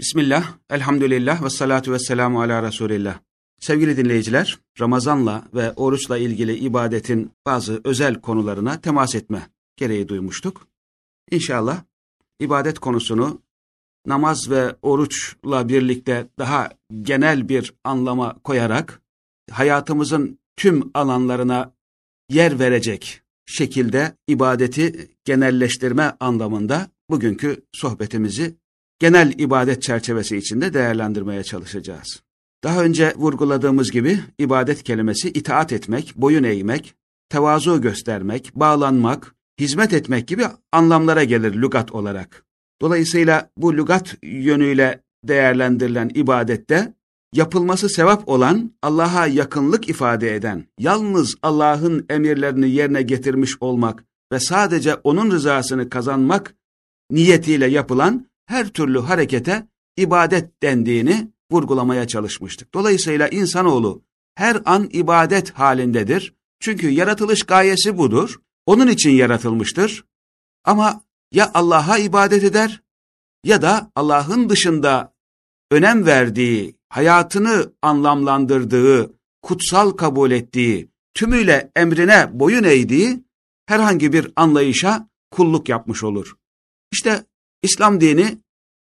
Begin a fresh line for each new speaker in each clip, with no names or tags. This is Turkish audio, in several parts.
Bismillah, elhamdülillah ve salatu ve selamu ala Resulillah. Sevgili dinleyiciler, Ramazanla ve oruçla ilgili ibadetin bazı özel konularına temas etme gereği duymuştuk. İnşallah ibadet konusunu namaz ve oruçla birlikte daha genel bir anlama koyarak hayatımızın tüm alanlarına yer verecek şekilde ibadeti genelleştirme anlamında bugünkü sohbetimizi genel ibadet çerçevesi içinde değerlendirmeye çalışacağız. Daha önce vurguladığımız gibi ibadet kelimesi itaat etmek, boyun eğmek, tevazu göstermek, bağlanmak, hizmet etmek gibi anlamlara gelir lügat olarak. Dolayısıyla bu lügat yönüyle değerlendirilen ibadette yapılması sevap olan, Allah'a yakınlık ifade eden, yalnız Allah'ın emirlerini yerine getirmiş olmak ve sadece onun rızasını kazanmak niyetiyle yapılan her türlü harekete ibadet dendiğini vurgulamaya çalışmıştık. Dolayısıyla insanoğlu her an ibadet halindedir. Çünkü yaratılış gayesi budur. Onun için yaratılmıştır. Ama ya Allah'a ibadet eder ya da Allah'ın dışında önem verdiği, hayatını anlamlandırdığı, kutsal kabul ettiği, tümüyle emrine boyun eğdiği herhangi bir anlayışa kulluk yapmış olur. İşte İslam dini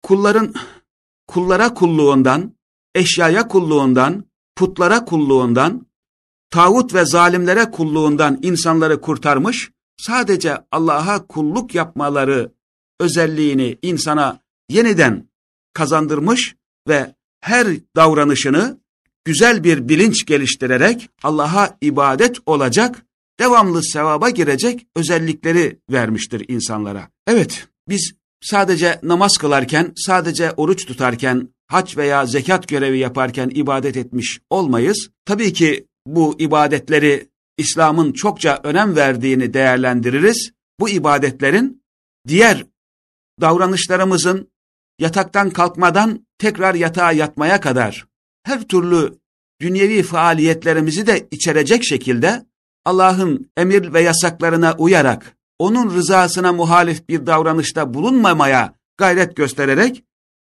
kullara kulluğundan, eşyaya kulluğundan, putlara kulluğundan, tağut ve zalimlere kulluğundan insanları kurtarmış, sadece Allah'a kulluk yapmaları özelliğini insana yeniden kazandırmış ve her davranışını güzel bir bilinç geliştirerek Allah'a ibadet olacak, devamlı sevaba girecek özellikleri vermiştir insanlara. Evet, biz sadece namaz kılarken, sadece oruç tutarken, hac veya zekat görevi yaparken ibadet etmiş olmayız. Tabii ki bu ibadetleri İslam'ın çokça önem verdiğini değerlendiririz. Bu ibadetlerin diğer davranışlarımızın yataktan kalkmadan tekrar yatağa yatmaya kadar her türlü dünyevi faaliyetlerimizi de içerecek şekilde Allah'ın emir ve yasaklarına uyarak onun rızasına muhalif bir davranışta bulunmamaya gayret göstererek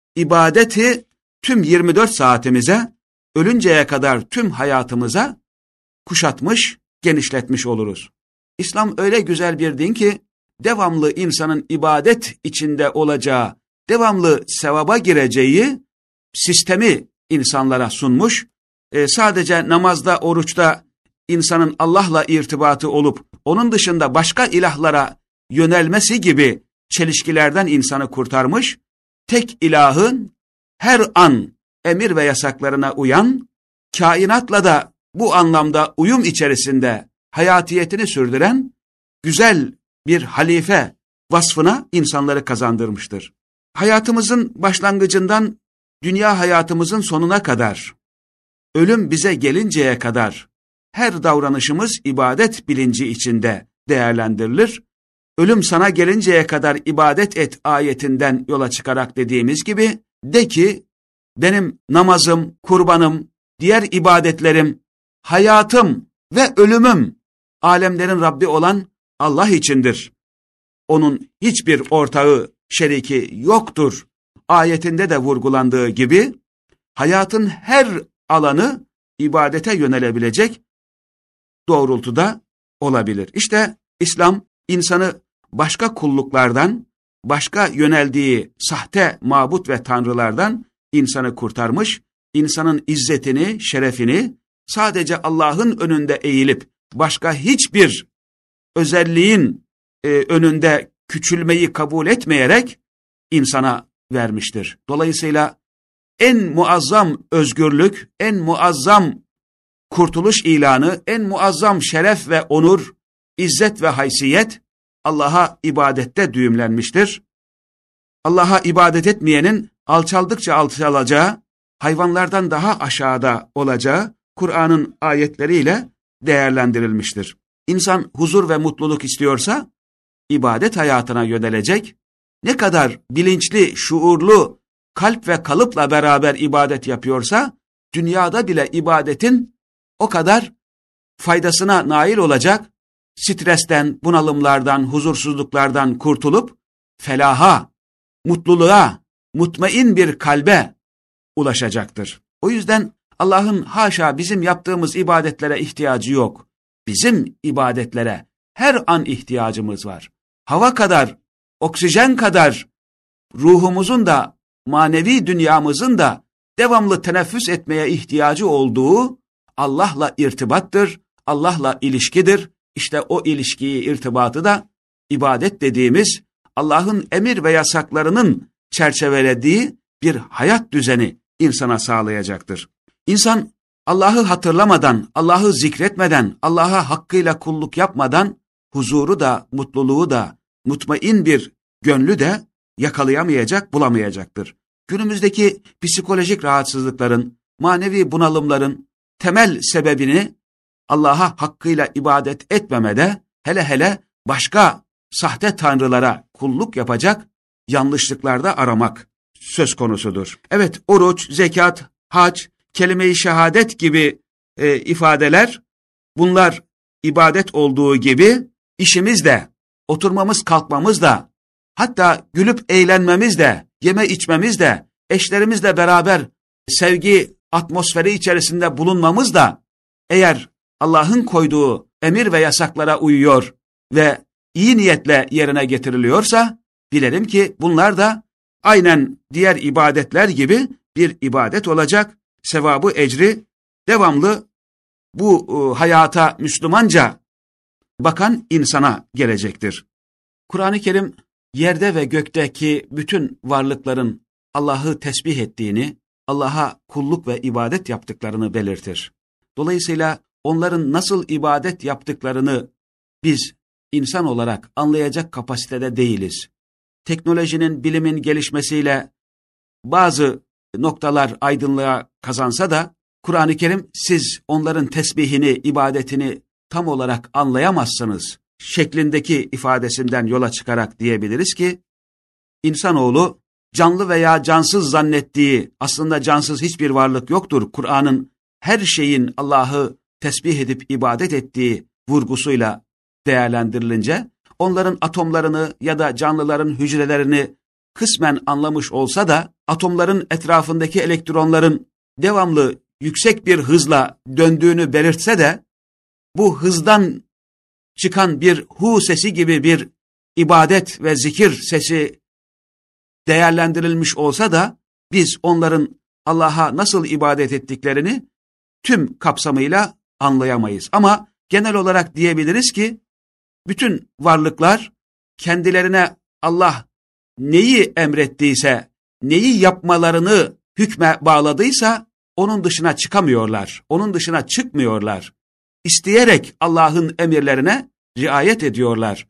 ibadeti tüm 24 saatimize, ölünceye kadar tüm hayatımıza kuşatmış, genişletmiş oluruz. İslam öyle güzel bir din ki devamlı insanın ibadet içinde olacağı, devamlı sevaba gireceği sistemi insanlara sunmuş. Sadece namazda, oruçta insanın Allah'la irtibatı olup onun dışında başka ilahlara yönelmesi gibi çelişkilerden insanı kurtarmış, tek ilahın her an emir ve yasaklarına uyan, kainatla da bu anlamda uyum içerisinde hayatiyetini sürdüren güzel bir halife vasfına insanları kazandırmıştır. Hayatımızın başlangıcından dünya hayatımızın sonuna kadar, ölüm bize gelinceye kadar her davranışımız ibadet bilinci içinde değerlendirilir. Ölüm sana gelinceye kadar ibadet et ayetinden yola çıkarak dediğimiz gibi, de ki benim namazım, kurbanım, diğer ibadetlerim, hayatım ve ölümüm alemlerin Rabbi olan Allah içindir. Onun hiçbir ortağı, şeriki yoktur. Ayetinde de vurgulandığı gibi hayatın her alanı ibadete yönelebilecek doğrultuda olabilir. İşte İslam insanı başka kulluklardan, başka yöneldiği sahte mabut ve tanrılardan insanı kurtarmış, insanın izzetini, şerefini sadece Allah'ın önünde eğilip başka hiçbir özelliğin önünde küçülmeyi kabul etmeyerek insana vermiştir. Dolayısıyla en muazzam özgürlük, en muazzam kurtuluş ilanı, en muazzam şeref ve onur, izzet ve haysiyet Allah'a ibadette düğümlenmiştir. Allah'a ibadet etmeyenin alçaldıkça alçalacağı, hayvanlardan daha aşağıda olacağı Kur'an'ın ayetleriyle değerlendirilmiştir. İnsan huzur ve mutluluk istiyorsa ibadet hayatına yönelecek, ne kadar bilinçli, şuurlu, kalp ve kalıpla beraber ibadet yapıyorsa, dünyada bile ibadetin o kadar faydasına nail olacak, stresten, bunalımlardan, huzursuzluklardan kurtulup felaha, mutluluğa, mutmain bir kalbe ulaşacaktır. O yüzden Allah'ın haşa bizim yaptığımız ibadetlere ihtiyacı yok. Bizim ibadetlere her an ihtiyacımız var. Hava kadar, oksijen kadar ruhumuzun da, manevi dünyamızın da devamlı teneffüs etmeye ihtiyacı olduğu Allah'la irtibattır, Allah'la ilişkidir. İşte o ilişkiyi, irtibatı da ibadet dediğimiz Allah'ın emir ve yasaklarının çerçevelediği bir hayat düzeni insana sağlayacaktır. İnsan Allah'ı hatırlamadan, Allah'ı zikretmeden, Allah'a hakkıyla kulluk yapmadan huzuru da, mutluluğu da, mutmain bir gönlü de yakalayamayacak, bulamayacaktır. Günümüzdeki psikolojik rahatsızlıkların, manevi bunalımların temel sebebini Allah'a hakkıyla ibadet etmemede, hele hele başka sahte tanrılara kulluk yapacak yanlışlıklarda aramak söz konusudur. Evet, oruç, zekat, hac, kelime-i şehadet gibi ifadeler, bunlar ibadet olduğu gibi işimiz de, oturmamız kalkmamız da, hatta gülüp eğlenmemiz de, yeme içmemiz de, eşlerimizle beraber sevgi atmosferi içerisinde bulunmamız da, eğer Allah'ın koyduğu emir ve yasaklara uyuyor ve iyi niyetle yerine getiriliyorsa, bilelim ki bunlar da aynen diğer ibadetler gibi bir ibadet olacak. Sevabı, ecri devamlı bu hayata Müslümanca bakan insana gelecektir. Kur'an-ı Kerim yerde ve gökteki bütün varlıkların Allah'ı tesbih ettiğini, Allah'a kulluk ve ibadet yaptıklarını belirtir. Dolayısıyla onların nasıl ibadet yaptıklarını biz insan olarak anlayacak kapasitede değiliz. Teknolojinin, bilimin gelişmesiyle bazı noktalar aydınlığa kazansa da Kur'an-ı Kerim siz onların tesbihini, ibadetini tam olarak anlayamazsınız şeklindeki ifadesinden yola çıkarak diyebiliriz ki insanoğlu canlı veya cansız zannettiği, aslında cansız hiçbir varlık yoktur. Kur'an'ın her şeyin Allah'ı tesbih edip ibadet ettiği vurgusuyla değerlendirilince onların atomlarını ya da canlıların hücrelerini kısmen anlamış olsa da atomların etrafındaki elektronların devamlı yüksek bir hızla döndüğünü belirtse de bu hızdan çıkan bir hu sesi gibi bir ibadet ve zikir sesi değerlendirilmiş olsa da biz onların Allah'a nasıl ibadet ettiklerini tüm kapsamıyla anlayamayız. Ama genel olarak diyebiliriz ki bütün varlıklar kendilerine Allah neyi emrettiyse, neyi yapmalarını hükme bağladıysa onun dışına çıkamıyorlar, onun dışına çıkmıyorlar. İsteyerek Allah'ın emirlerine riayet ediyorlar.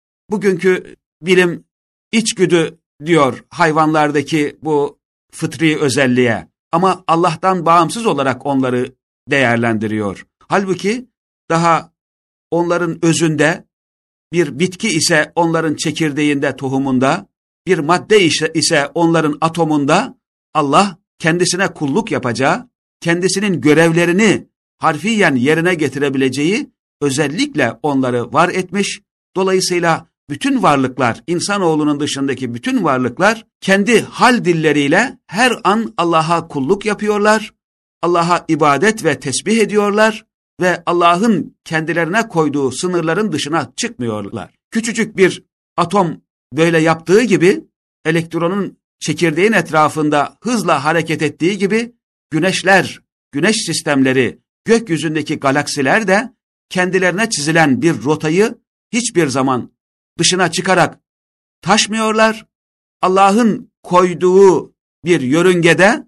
Bugünkü bilim içgüdü diyor hayvanlardaki bu fıtri özelliğe ama Allah'tan bağımsız olarak onları değerlendiriyor. Halbuki daha onların özünde bir bitki ise onların çekirdeğinde, tohumunda, bir madde ise onların atomunda Allah kendisine kulluk yapacağı, kendisinin görevlerini harfiyen yerine getirebileceği özellikle onları var etmiş. Dolayısıyla bütün varlıklar, insanoğlunun dışındaki bütün varlıklar kendi hal dilleriyle her an Allah'a kulluk yapıyorlar, Allah'a ibadet ve tesbih ediyorlar ve Allah'ın kendilerine koyduğu sınırların dışına çıkmıyorlar. Küçücük bir atom böyle yaptığı gibi, elektronun çekirdeğin etrafında hızla hareket ettiği gibi, güneşler, güneş sistemleri, gökyüzündeki galaksiler de kendilerine çizilen bir rotayı hiçbir zaman dışına çıkarak taşmıyorlar. Allah'ın koyduğu bir yörüngede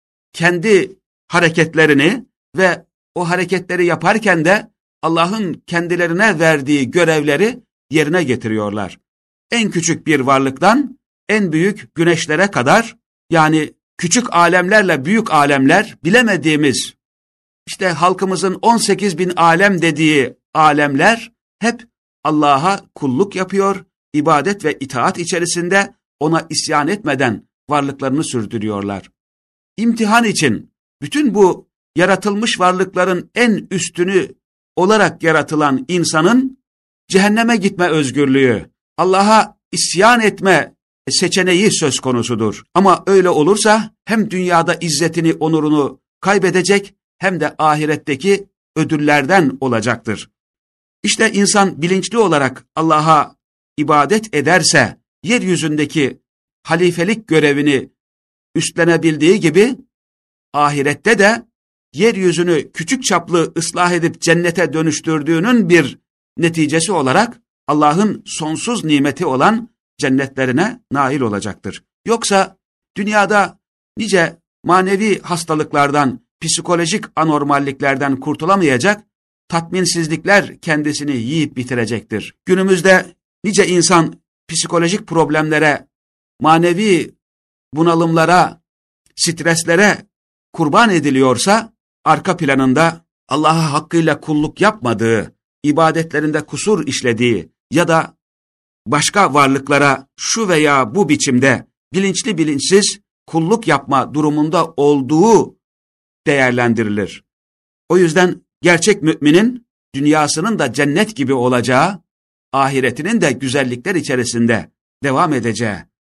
kendi hareketlerini ve o hareketleri yaparken de Allah'ın kendilerine verdiği görevleri yerine getiriyorlar. En küçük bir varlıktan en büyük güneşlere kadar, yani küçük alemlerle büyük alemler, bilemediğimiz, işte halkımızın 18 bin alem dediği alemler hep Allah'a kulluk yapıyor, ibadet ve itaat içerisinde ona isyan etmeden varlıklarını sürdürüyorlar. İmtihan için bütün bu yaratılmış varlıkların en üstünü olarak yaratılan insanın cehenneme gitme özgürlüğü, Allah'a isyan etme seçeneği söz konusudur. Ama öyle olursa hem dünyada izzetini, onurunu kaybedecek hem de ahiretteki ödüllerden olacaktır. İşte insan bilinçli olarak Allah'a ibadet ederse, yeryüzündeki halifelik görevini üstlenebildiği gibi, ahirette de yeryüzünü küçük çaplı ıslah edip cennete dönüştürdüğünün bir neticesi olarak Allah'ın sonsuz nimeti olan cennetlerine nail olacaktır. Yoksa dünyada nice manevi hastalıklardan, psikolojik anormalliklerden kurtulamayacak, tatminsizlikler kendisini yiyip bitirecektir. Günümüzde nice insan psikolojik problemlere, manevi bunalımlara, streslere kurban ediliyorsa, arka planında Allah'a hakkıyla kulluk yapmadığı, ibadetlerinde kusur işlediği ya da başka varlıklara şu veya bu biçimde bilinçli bilinçsiz kulluk yapma durumunda olduğu değerlendirilir. O yüzden gerçek müminin dünyasının da cennet gibi olacağı, ahiretinin de güzellikler içerisinde devam edeceği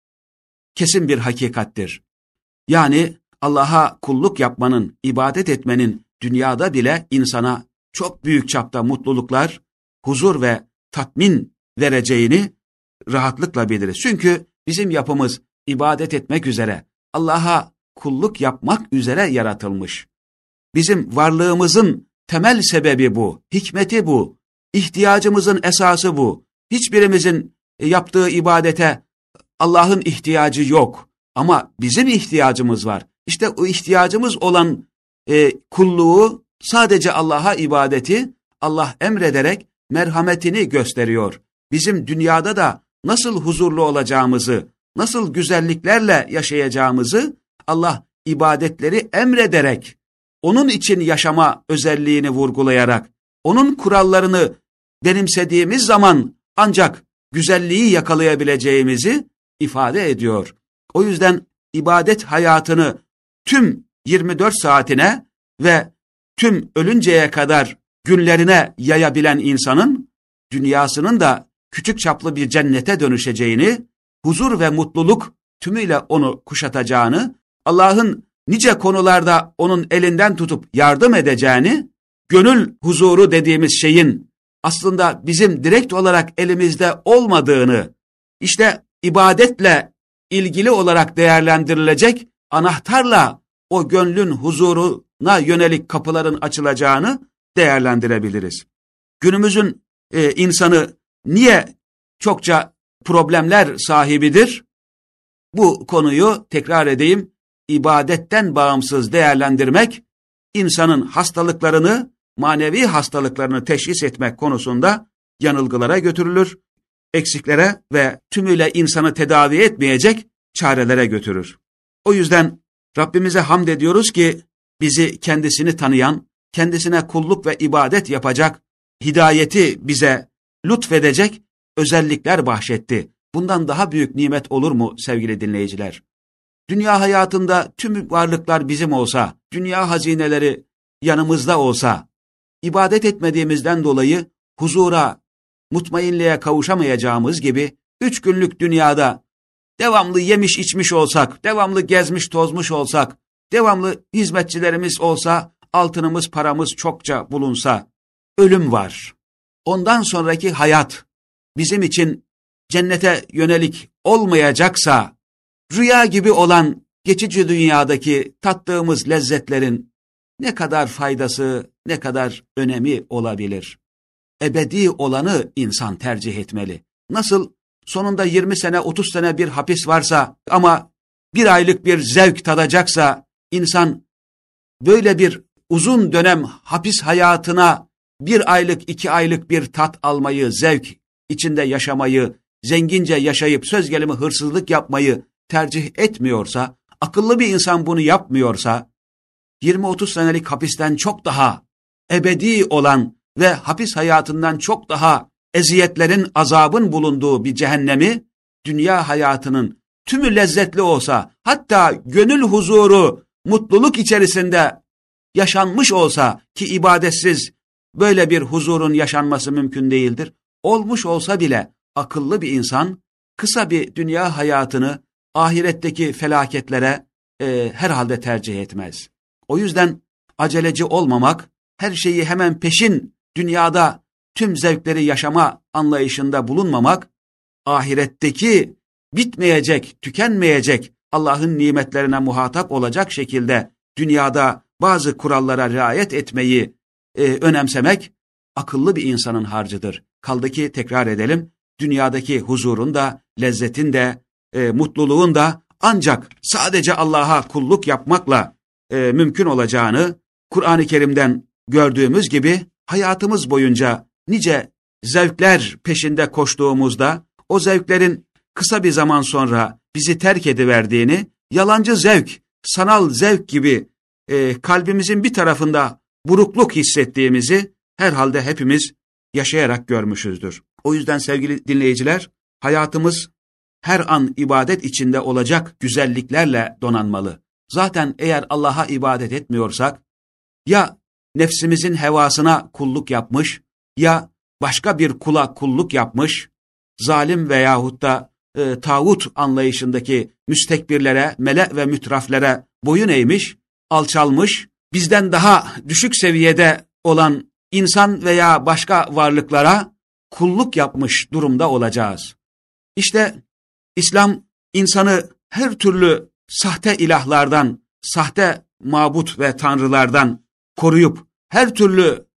kesin bir hakikattir. Yani Allah'a kulluk yapmanın, ibadet etmenin dünyada bile insana çok büyük çapta mutluluklar, huzur ve tatmin vereceğini rahatlıkla biliriz. Çünkü bizim yapımız ibadet etmek üzere, Allah'a kulluk yapmak üzere yaratılmış. Bizim varlığımızın temel sebebi bu, hikmeti bu, ihtiyacımızın esası bu. Hiçbirimizin yaptığı ibadete Allah'ın ihtiyacı yok ama bizim ihtiyacımız var. İşte o ihtiyacımız olan kulluğu, sadece Allah'a ibadeti Allah emrederek merhametini gösteriyor. Bizim dünyada da nasıl huzurlu olacağımızı, nasıl güzelliklerle yaşayacağımızı Allah ibadetleri emrederek, onun için yaşama özelliğini vurgulayarak, onun kurallarını benimsediğimiz zaman ancak güzelliği yakalayabileceğimizi ifade ediyor. O yüzden ibadet hayatını tüm 24 saatine ve tüm ölünceye kadar günlerine yayabilen insanın dünyasının da küçük çaplı bir cennete dönüşeceğini, huzur ve mutluluk tümüyle onu kuşatacağını, Allah'ın nice konularda onun elinden tutup yardım edeceğini, gönül huzuru dediğimiz şeyin aslında bizim direkt olarak elimizde olmadığını, işte ibadetle ilgili olarak değerlendirilecek anahtarla o gönlün huzuruna yönelik kapıların açılacağını değerlendirebiliriz. Günümüzün insanı niye çokça problemler sahibidir? Bu konuyu tekrar edeyim, ibadetten bağımsız değerlendirmek, insanın hastalıklarını, manevi hastalıklarını teşhis etmek konusunda yanılgılara götürülür, eksiklere ve tümüyle insanı tedavi etmeyecek çarelere götürür. O yüzden Rabbimize hamd ediyoruz ki bizi kendisini tanıyan, kendisine kulluk ve ibadet yapacak, hidayeti bize lütfedecek özellikler bahşetti. Bundan daha büyük nimet olur mu sevgili dinleyiciler? Dünya hayatında tüm varlıklar bizim olsa, dünya hazineleri yanımızda olsa, ibadet etmediğimizden dolayı huzura, mutmainliğe kavuşamayacağımız gibi 3 günlük dünyada devamlı yemiş içmiş olsak, devamlı gezmiş tozmuş olsak, devamlı hizmetçilerimiz olsa, altınımız paramız çokça bulunsa, ölüm var. Ondan sonraki hayat bizim için cennete yönelik olmayacaksa, rüya gibi olan geçici dünyadaki tattığımız lezzetlerin ne kadar faydası, ne kadar önemi olabilir? Ebedi olanı insan tercih etmeli. Nasıl sonunda 20 sene, 30 sene bir hapis varsa ama 1 aylık bir zevk tadacaksa, insan böyle bir uzun dönem hapis hayatına 1 aylık, 2 aylık bir tat almayı, zevk içinde yaşamayı, zengince yaşayıp söz gelimi hırsızlık yapmayı tercih etmiyorsa, akıllı bir insan bunu yapmıyorsa, 20-30 senelik hapisten çok daha ebedi olan ve hapis hayatından çok daha eziyetlerin, azabın bulunduğu bir cehennemi, dünya hayatının tümü lezzetli olsa, hatta gönül huzuru, mutluluk içerisinde yaşanmış olsa, ki ibadetsiz böyle bir huzurun yaşanması mümkün değildir, olmuş olsa bile akıllı bir insan kısa bir dünya hayatını ahiretteki felaketlere herhalde tercih etmez. O yüzden aceleci olmamak, her şeyi hemen peşin dünyada tüm zevkleri yaşama anlayışında bulunmamak, ahiretteki bitmeyecek, tükenmeyecek Allah'ın nimetlerine muhatap olacak şekilde dünyada bazı kurallara riayet etmeyi önemsemek akıllı bir insanın harcıdır. Kaldı ki tekrar edelim, dünyadaki huzurun da, lezzetin de, mutluluğun da ancak sadece Allah'a kulluk yapmakla mümkün olacağını Kur'an-ı Kerim'den gördüğümüz gibi hayatımız boyunca nice zevkler peşinde koştuğumuzda o zevklerin kısa bir zaman sonra bizi terk ediverdiğini, yalancı zevk, sanal zevk gibi kalbimizin bir tarafında burukluk hissettiğimizi herhalde hepimiz yaşayarak görmüşüzdür. O yüzden sevgili dinleyiciler, hayatımız her an ibadet içinde olacak güzelliklerle donanmalı. Zaten eğer Allah'a ibadet etmiyorsak, ya nefsimizin hevasına kulluk yapmış, ya başka bir kula kulluk yapmış, zalim veyahut da tağut anlayışındaki müstekbirlere, mele ve mütraflere boyun eğmiş, alçalmış, bizden daha düşük seviyede olan insan veya başka varlıklara kulluk yapmış durumda olacağız. İşte İslam insanı her türlü sahte ilahlardan, sahte mabut ve tanrılardan koruyup her türlü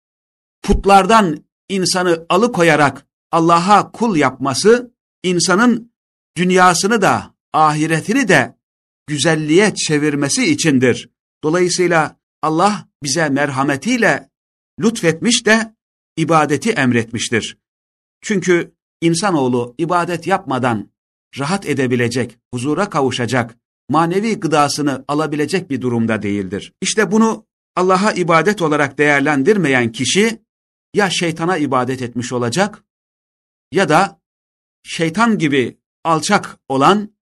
putlardan insanı alıkoyarak Allah'a kul yapması, insanın dünyasını da ahiretini de güzelliğe çevirmesi içindir. Dolayısıyla Allah bize merhametiyle lütfetmiş de ibadeti emretmiştir. Çünkü insanoğlu ibadet yapmadan rahat edebilecek, huzura kavuşacak, manevi gıdasını alabilecek bir durumda değildir. İşte bunu Allah'a ibadet olarak değerlendirmeyen kişi ya şeytana ibadet etmiş olacak ya da şeytan gibi alçak olan,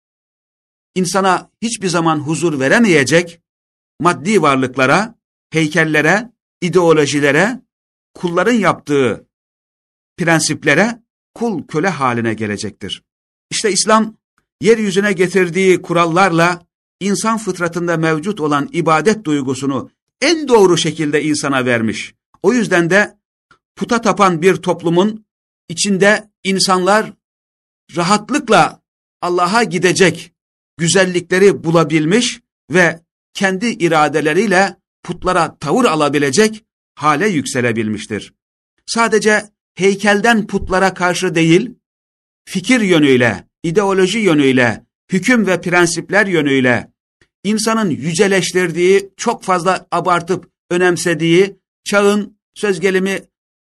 insana hiçbir zaman huzur veremeyecek maddi varlıklara, heykellere, ideolojilere, kulların yaptığı prensiplere kul köle haline gelecektir. İşte İslam, yeryüzüne getirdiği kurallarla insan fıtratında mevcut olan ibadet duygusunu en doğru şekilde insana vermiş. O yüzden de puta tapan bir toplumun içinde insanlar rahatlıkla Allah'a gidecek güzellikleri bulabilmiş ve kendi iradeleriyle putlara tavır alabilecek hale yükselebilmiştir. Sadece heykelden putlara karşı değil, fikir yönüyle, ideoloji yönüyle, hüküm ve prensipler yönüyle insanın yüceleştirdiği, çok fazla abartıp önemsediği, çağın söz gelimi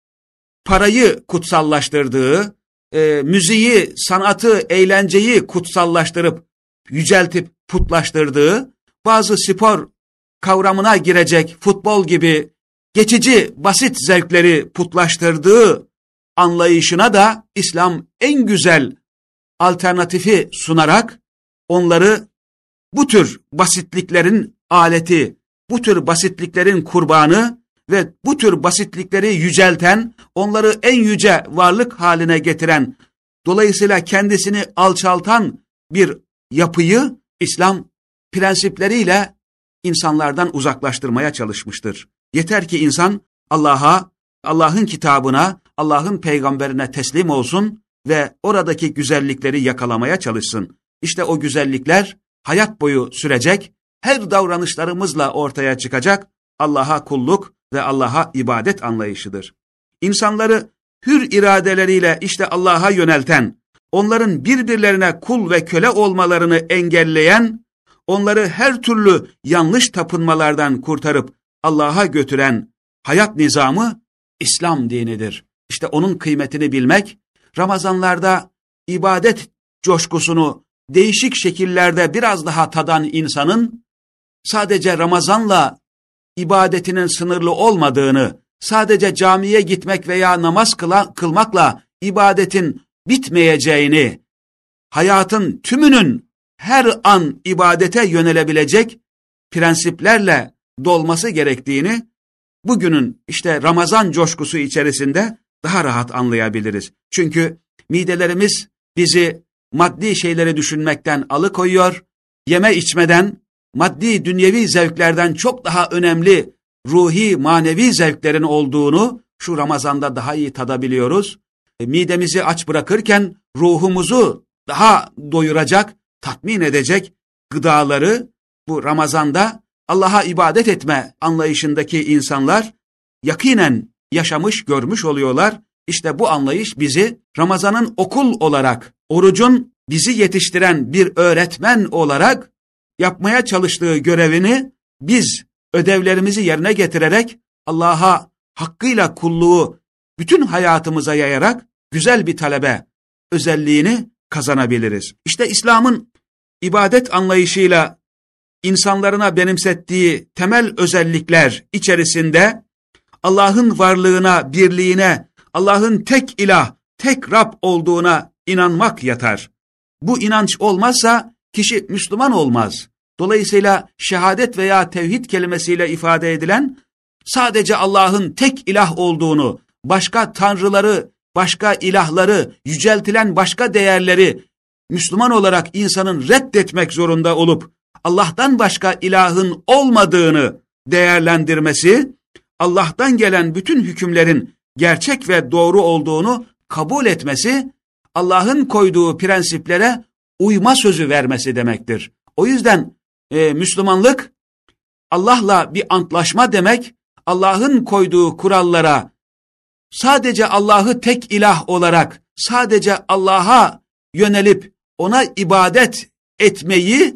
parayı kutsallaştırdığı, müziği, sanatı, eğlenceyi kutsallaştırıp, yüceltip putlaştırdığı, bazı spor kavramına girecek futbol gibi geçici, basit zevkleri putlaştırdığı anlayışına da İslam en güzel alternatifi sunarak onları bu tür basitliklerin aleti, bu tür basitliklerin kurbanı ve bu tür basitlikleri yücelten, onları en yüce varlık haline getiren, dolayısıyla kendisini alçaltan bir yapıyı İslam prensipleriyle insanlardan uzaklaştırmaya çalışmıştır. Yeter ki insan Allah'a, Allah'ın kitabına, Allah'ın peygamberine teslim olsun ve oradaki güzellikleri yakalamaya çalışsın. İşte o güzellikler hayat boyu sürecek, her davranışlarımızla ortaya çıkacak Allah'a kulluk ve Allah'a ibadet anlayışıdır. İnsanları hür iradeleriyle işte Allah'a yönelten, onların birbirlerine kul ve köle olmalarını engelleyen, onları her türlü yanlış tapınmalardan kurtarıp Allah'a götüren hayat nizamı İslam dinidir. İşte onun kıymetini bilmek, Ramazanlarda ibadet coşkusunu değişik şekillerde biraz daha tadan insanın, sadece Ramazanla ibadetinin sınırlı olmadığını, sadece camiye gitmek veya namaz kılmakla ibadetin bitmeyeceğini, hayatın tümünün her an ibadete yönelebilecek prensiplerle dolması gerektiğini, bugünün işte Ramazan coşkusu içerisinde daha rahat anlayabiliriz. Çünkü midelerimiz bizi maddi şeyleri düşünmekten alıkoyuyor, yeme içmeden, maddi dünyevi zevklerden çok daha önemli ruhi, manevi zevklerin olduğunu şu Ramazan'da daha iyi tadabiliyoruz. Midemizi aç bırakırken ruhumuzu daha doyuracak, tatmin edecek gıdaları bu Ramazan'da Allah'a ibadet etme anlayışındaki insanlar yakinen yaşamış, görmüş oluyorlar. İşte bu anlayış bizi Ramazan'ın okul olarak, orucun bizi yetiştiren bir öğretmen olarak yapmaya çalıştığı görevini biz ödevlerimizi yerine getirerek Allah'a hakkıyla kulluğu bütün hayatımıza yayarak güzel bir talebe özelliğini kazanabiliriz. İşte İslam'ın ibadet anlayışıyla insanlarına benimsettiği temel özellikler içerisinde Allah'ın varlığına, birliğine, Allah'ın tek ilah, tek Rab olduğuna inanmak yatar. Bu inanç olmazsa kişi Müslüman olmaz. Dolayısıyla şehadet veya tevhid kelimesiyle ifade edilen sadece Allah'ın tek ilah olduğunu, başka tanrıları, başka ilahları, yüceltilen başka değerleri Müslüman olarak insanın reddetmek zorunda olup Allah'tan başka ilahın olmadığını değerlendirmesi, Allah'tan gelen bütün hükümlerin gerçek ve doğru olduğunu kabul etmesi, Allah'ın koyduğu prensiplere uyma sözü vermesi demektir. O yüzden Müslümanlık Allah'la bir antlaşma demek, Allah'ın koyduğu kurallara sadece Allah'ı tek ilah olarak, sadece Allah'a yönelip ona ibadet etmeyi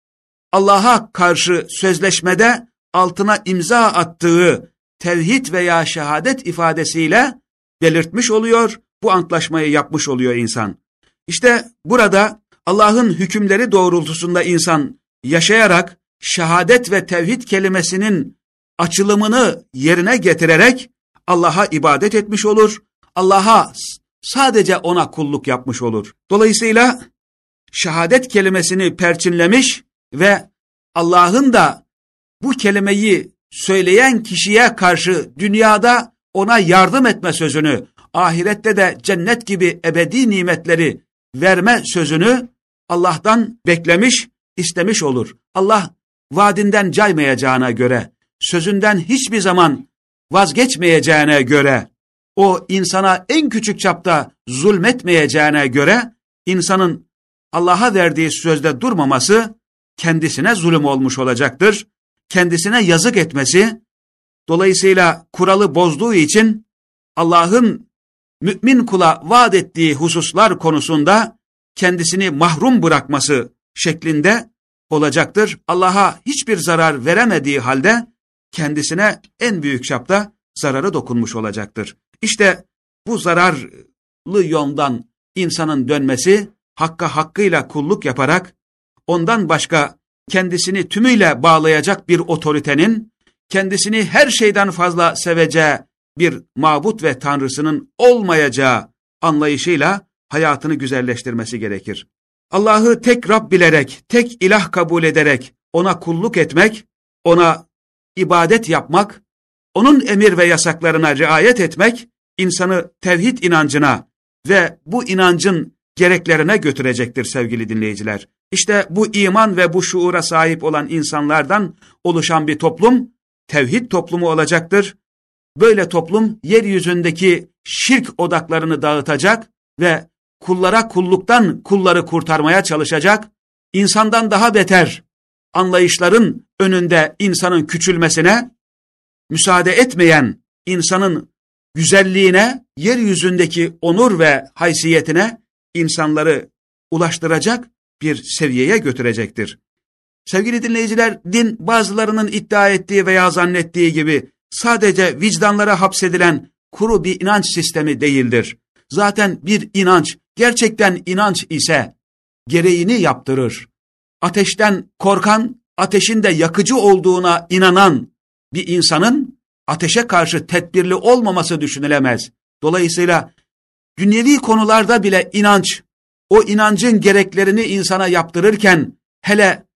Allah'a karşı sözleşmede altına imza attığı tevhid veya şehadet ifadesiyle belirtmiş oluyor, bu antlaşmayı yapmış oluyor insan. İşte burada Allah'ın hükümleri doğrultusunda insan yaşayarak şehadet ve tevhid kelimesinin açılımını yerine getirerek Allah'a ibadet etmiş olur, Allah'a sadece ona kulluk yapmış olur. Dolayısıyla şehadet kelimesini perçinlemiş ve Allah'ın da bu kelimeyi söyleyen kişiye karşı dünyada ona yardım etme sözünü, ahirette de cennet gibi ebedi nimetleri verme sözünü Allah'tan beklemiş, istemiş olur. Allah vaadinden caymayacağına göre, sözünden hiçbir zaman vazgeçmeyeceğine göre, o insana en küçük çapta zulmetmeyeceğine göre, insanın Allah'a verdiği sözde durmaması kendisine zulüm olmuş olacaktır. Kendisine yazık etmesi, dolayısıyla kuralı bozduğu için Allah'ın mümin kula vaat ettiği hususlar konusunda kendisini mahrum bırakması şeklinde olacaktır. Allah'a hiçbir zarar veremediği halde kendisine en büyük çapta zararı dokunmuş olacaktır. İşte bu zararlı yoldan insanın dönmesi, Hakk'a hakkıyla kulluk yaparak ondan başka kendisini tümüyle bağlayacak bir otoritenin, kendisini her şeyden fazla seveceği bir mabut ve tanrısının olmayacağı anlayışıyla hayatını güzelleştirmesi gerekir. Allah'ı tek Rab bilerek, tek ilah kabul ederek ona kulluk etmek, ona ibadet yapmak, onun emir ve yasaklarına riayet etmek, insanı tevhid inancına ve bu inancın gereklerine götürecektir sevgili dinleyiciler. İşte bu iman ve bu şuura sahip olan insanlardan oluşan bir toplum, tevhid toplumu olacaktır. Böyle toplum yeryüzündeki şirk odaklarını dağıtacak ve kullara kulluktan kulları kurtarmaya çalışacak, insandan daha beter anlayışların önünde insanın küçülmesine müsaade etmeyen, insanın güzelliğine, yeryüzündeki onur ve haysiyetine insanları ulaştıracak bir seviyeye götürecektir. Sevgili dinleyiciler, din bazılarının iddia ettiği veya zannettiği gibi sadece vicdanlara hapsedilen kuru bir inanç sistemi değildir. Zaten bir inanç, gerçekten inanç ise gereğini yaptırır. Ateşten korkan, ateşin de yakıcı olduğuna inanan bir insanın ateşe karşı tedbirli olmaması düşünülemez. Dolayısıyla dünyevi konularda bile inanç, o inancın gereklerini insana yaptırırken, hele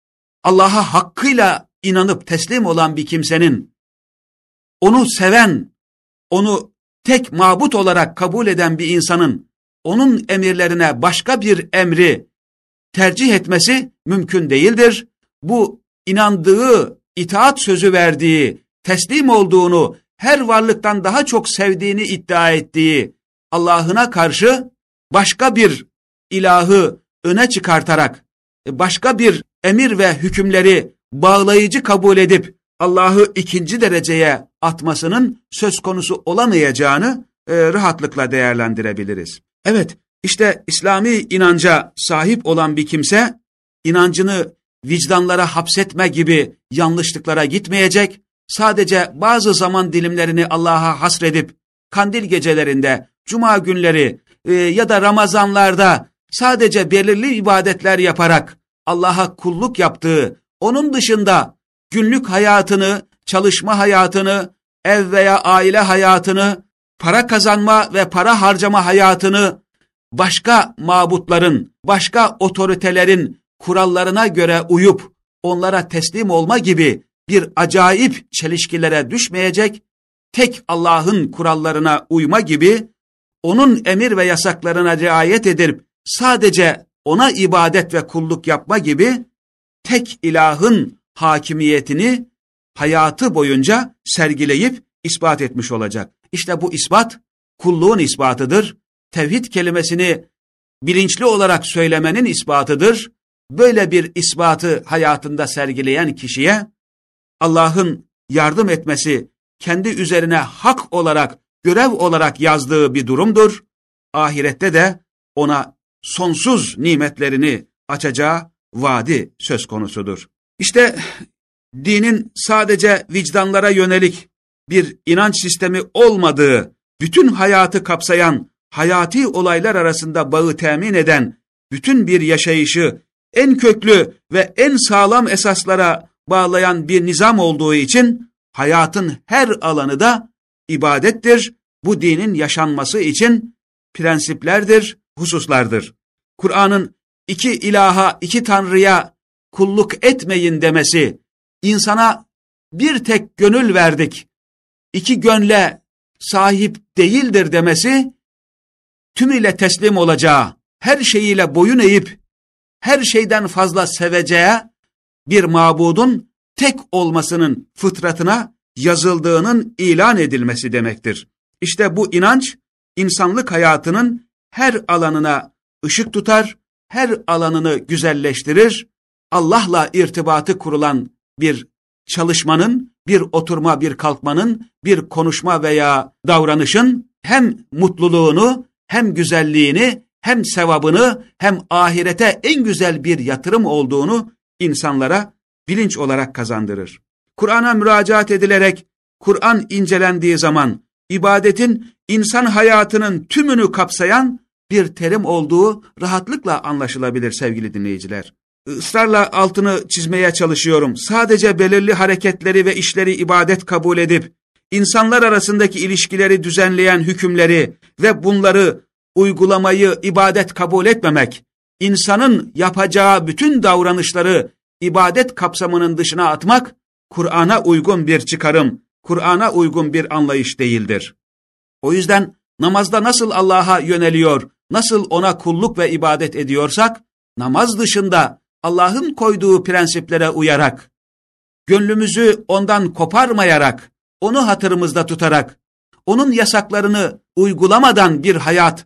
Allah'a hakkıyla inanıp teslim olan bir kimsenin, onu seven, onu tek mabut olarak kabul eden bir insanın onun emirlerine başka bir emri tercih etmesi mümkün değildir. Bu inandığı, itaat sözü verdiği, teslim olduğunu, her varlıktan daha çok sevdiğini iddia ettiği Allah'ına karşı başka bir ilahı öne çıkartarak, başka bir emir ve hükümleri bağlayıcı kabul edip Allah'ı ikinci dereceye atmasının söz konusu olamayacağını rahatlıkla değerlendirebiliriz. Evet, işte İslami inanca sahip olan bir kimse, inancını vicdanlara hapsetme gibi yanlışlıklara gitmeyecek, sadece bazı zaman dilimlerini Allah'a hasredip, kandil gecelerinde, cuma günleri ya da Ramazanlarda sadece belirli ibadetler yaparak Allah'a kulluk yaptığı, onun dışında günlük hayatını, çalışma hayatını, ev veya aile hayatını, para kazanma ve para harcama hayatını başka mabutların, başka otoritelerin kurallarına göre uyup onlara teslim olma gibi bir acayip çelişkilere düşmeyecek, tek Allah'ın kurallarına uyma gibi, onun emir ve yasaklarına riayet edip sadece ona ibadet ve kulluk yapma gibi tek ilahın hakimiyetini hayatı boyunca sergileyip ispat etmiş olacak. İşte bu ispat kulluğun ispatıdır. Tevhid kelimesini bilinçli olarak söylemenin ispatıdır. Böyle bir ispatı hayatında sergileyen kişiye Allah'ın yardım etmesi kendi üzerine hak olarak, görev olarak yazdığı bir durumdur. Ahirette de ona sonsuz nimetlerini açacağı vaadi söz konusudur. İşte dinin sadece vicdanlara yönelik bir inanç sistemi olmadığı, bütün hayatı kapsayan, hayati olaylar arasında bağı temin eden, bütün bir yaşayışı en köklü ve en sağlam esaslara bağlayan bir nizam olduğu için hayatın her alanı da ibadettir. Bu dinin yaşanması için prensiplerdir, hususlardır. Kur'an'ın iki ilaha, iki tanrıya kulluk etmeyin demesi, insana bir tek gönül verdik, iki gönle sahip değildir demesi, tümüyle teslim olacağı, her şeyiyle boyun eğip, her şeyden fazla seveceği bir mabudun tek olmasının fıtratına yazıldığının ilan edilmesi demektir. İşte bu inanç, insanlık hayatının her alanına ışık tutar, her alanını güzelleştirir, Allah'la irtibatı kurulan bir çalışmanın, bir oturma, bir kalkmanın, bir konuşma veya davranışın hem mutluluğunu, hem güzelliğini, hem sevabını, hem ahirete en güzel bir yatırım olduğunu insanlara bilinç olarak kazandırır. Kur'an'a müracaat edilerek, Kur'an incelendiği zaman, ibadetin insan hayatının tümünü kapsayan bir terim olduğu rahatlıkla anlaşılabilir sevgili dinleyiciler. Israrla altını çizmeye çalışıyorum. Sadece belirli hareketleri ve işleri ibadet kabul edip, insanlar arasındaki ilişkileri düzenleyen hükümleri ve bunları uygulamayı ibadet kabul etmemek, insanın yapacağı bütün davranışları ibadet kapsamının dışına atmak, Kur'an'a uygun bir çıkarım, Kur'an'a uygun bir anlayış değildir. O yüzden namazda nasıl Allah'a yöneliyor, nasıl ona kulluk ve ibadet ediyorsak, namaz dışında Allah'ın koyduğu prensiplere uyarak, gönlümüzü ondan koparmayarak, onu hatırımızda tutarak, onun yasaklarını uygulamadan bir hayat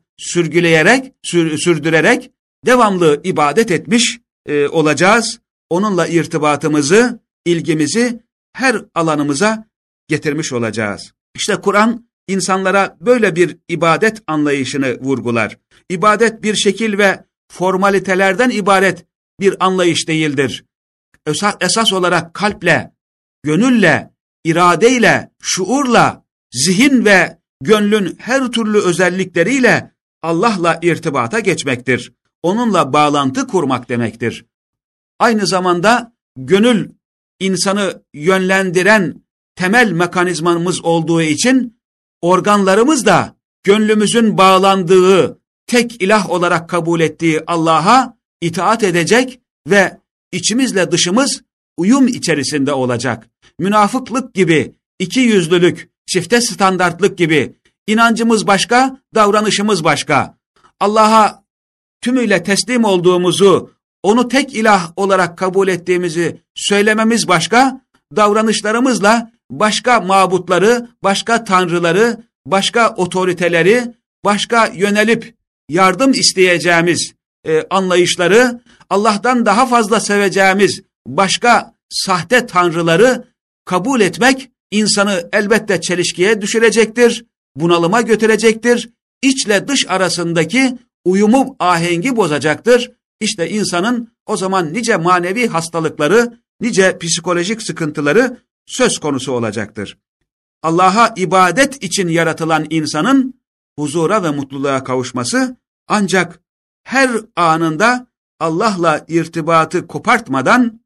sürdürerek devamlı ibadet etmiş olacağız. Onunla irtibatımızı, ilgimizi her alanımıza getirmiş olacağız. İşte Kur'an insanlara böyle bir ibadet anlayışını vurgular. İbadet bir şekil ve formalitelerden ibaret bir anlayış değildir. Esas olarak kalple, gönülle, iradeyle, şuurla, zihin ve gönlün her türlü özellikleriyle Allah'la irtibata geçmektir. Onunla bağlantı kurmak demektir. Aynı zamanda gönül insanı yönlendiren temel mekanizmamız olduğu için organlarımız da gönlümüzün bağlandığı, tek ilah olarak kabul ettiği Allah'a itaat edecek ve içimizle dışımız uyum içerisinde olacak. Münafıklık gibi, ikiyüzlülük, çifte standartlık gibi inancımız başka, davranışımız başka. Allah'a tümüyle teslim olduğumuzu, onu tek ilah olarak kabul ettiğimizi söylememiz başka, davranışlarımızla başka mabutları, başka tanrıları, başka otoriteleri, başka yönelip yardım isteyeceğimiz anlayışları, Allah'tan daha fazla seveceğimiz başka sahte tanrıları kabul etmek insanı elbette çelişkiye düşürecektir, bunalıma götürecektir, içle dış arasındaki uyumu, ahengi bozacaktır. İşte insanın o zaman nice manevi hastalıkları, nice psikolojik sıkıntıları söz konusu olacaktır. Allah'a ibadet için yaratılan insanın huzura ve mutluluğa kavuşması ancak her anında Allah'la irtibatı kopartmadan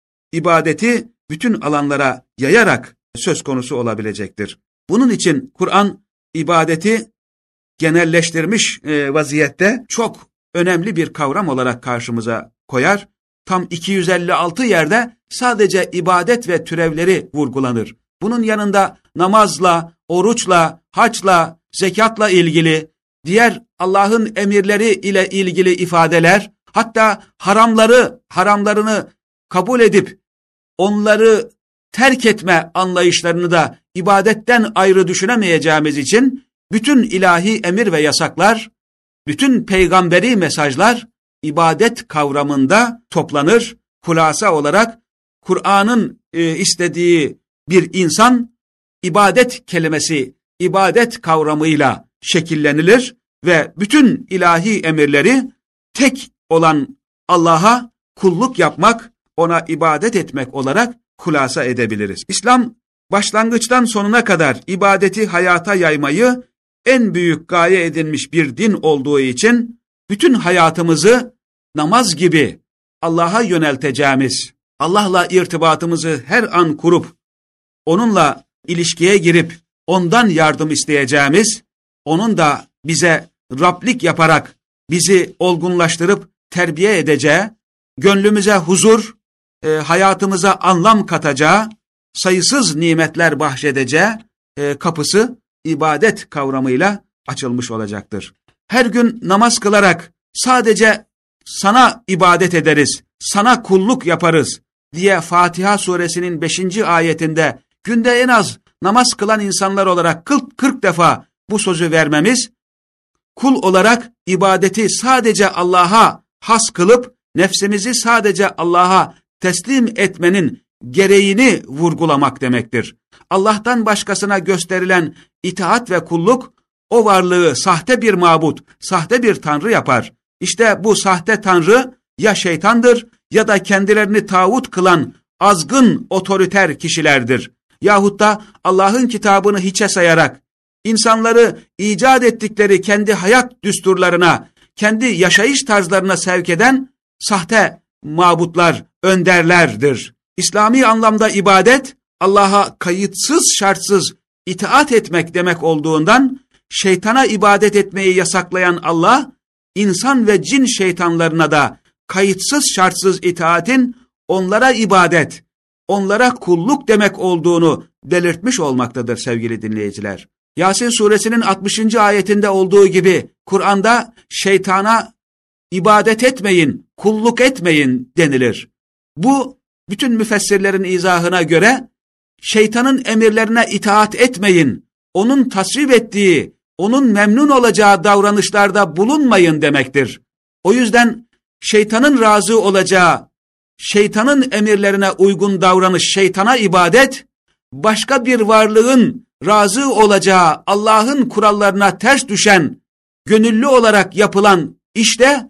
ibadeti bütün alanlara yayarak söz konusu olabilecektir. Bunun için Kur'an ibadeti genelleştirmiş vaziyette çok önemli bir kavram olarak karşımıza koyar. Tam 256 yerde sadece ibadet ve türevleri vurgulanır. Bunun yanında namazla, oruçla, haçla, zekatla ilgili, diğer Allah'ın emirleri ile ilgili ifadeler, hatta haramlarını kabul edip onları terk etme anlayışlarını da ibadetten ayrı düşünemeyeceğimiz için bütün ilahi emir ve yasaklar, bütün peygamberi mesajlar ibadet kavramında toplanır. Hulasa olarak Kur'an'ın istediği bir insan ibadet kelimesi, ibadet kavramıyla şekillenilir ve bütün ilahi emirleri tek olan Allah'a kulluk yapmak, ona ibadet etmek olarak hulasa edebiliriz. İslam başlangıçtan sonuna kadar ibadeti hayata yaymayı en büyük gaye edinmiş bir din olduğu için bütün hayatımızı namaz gibi Allah'a yönelteceğimiz, Allah'la irtibatımızı her an kurup, onunla ilişkiye girip, ondan yardım isteyeceğimiz, onun da bize Rablik yaparak bizi olgunlaştırıp terbiye edeceği, gönlümüze huzur, hayatımıza anlam katacağı, sayısız nimetler bahşedeceği kapısı ibadet kavramıyla açılmış olacaktır. Her gün namaz kılarak sadece sana ibadet ederiz, sana kulluk yaparız diye Fatiha suresinin 5. ayetinde günde en az namaz kılan insanlar olarak 40 defa bu sözü vermemiz, kul olarak ibadeti sadece Allah'a has kılıp nefsimizi sadece Allah'a teslim etmenin gereğini vurgulamak demektir. Allah'tan başkasına gösterilen itaat ve kulluk o varlığı sahte bir mabut, sahte bir tanrı yapar. İşte bu sahte tanrı ya şeytandır ya da kendilerini tağut kılan azgın otoriter kişilerdir. Yahut da Allah'ın kitabını hiçe sayarak insanları icat ettikleri kendi hayat düsturlarına, kendi yaşayış tarzlarına sevk eden sahte mabutlar, önderlerdir. İslami anlamda ibadet, Allah'a kayıtsız şartsız itaat etmek demek olduğundan, şeytana ibadet etmeyi yasaklayan Allah, insan ve cin şeytanlarına da kayıtsız şartsız itaatin onlara ibadet, onlara kulluk demek olduğunu belirtmiş olmaktadır sevgili dinleyiciler. Yasin suresinin 60. ayetinde olduğu gibi Kur'an'da şeytana ibadet etmeyin, kulluk etmeyin denilir. Bu bütün müfessirlerin izahına göre şeytanın emirlerine itaat etmeyin, onun tasvip ettiği, onun memnun olacağı davranışlarda bulunmayın demektir. O yüzden şeytanın razı olacağı, şeytanın emirlerine uygun davranış, şeytana ibadet, başka bir varlığın razı olacağı, Allah'ın kurallarına ters düşen, gönüllü olarak yapılan işte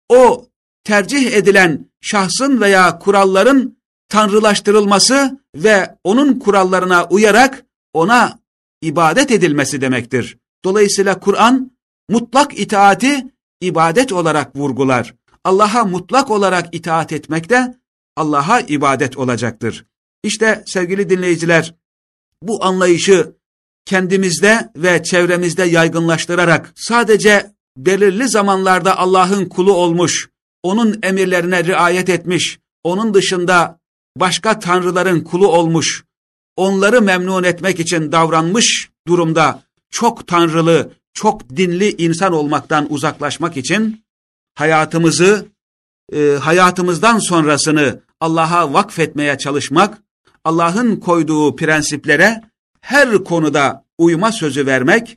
o tercih edilen şahsın veya kuralların tanrılaştırılması ve onun kurallarına uyarak ona ibadet edilmesi demektir. Dolayısıyla Kur'an mutlak itaati ibadet olarak vurgular. Allah'a mutlak olarak itaat etmek de Allah'a ibadet olacaktır. İşte sevgili dinleyiciler, bu anlayışı kendimizde ve çevremizde yaygınlaştırarak sadece belirli zamanlarda Allah'ın kulu olmuş, onun emirlerine riayet etmiş, onun dışında başka tanrıların kulu olmuş, onları memnun etmek için davranmış durumda çok tanrılı, çok dinli insan olmaktan uzaklaşmak için hayatımızdan sonrasını Allah'a vakfetmeye çalışmak, Allah'ın koyduğu prensiplere her konuda uyma sözü vermek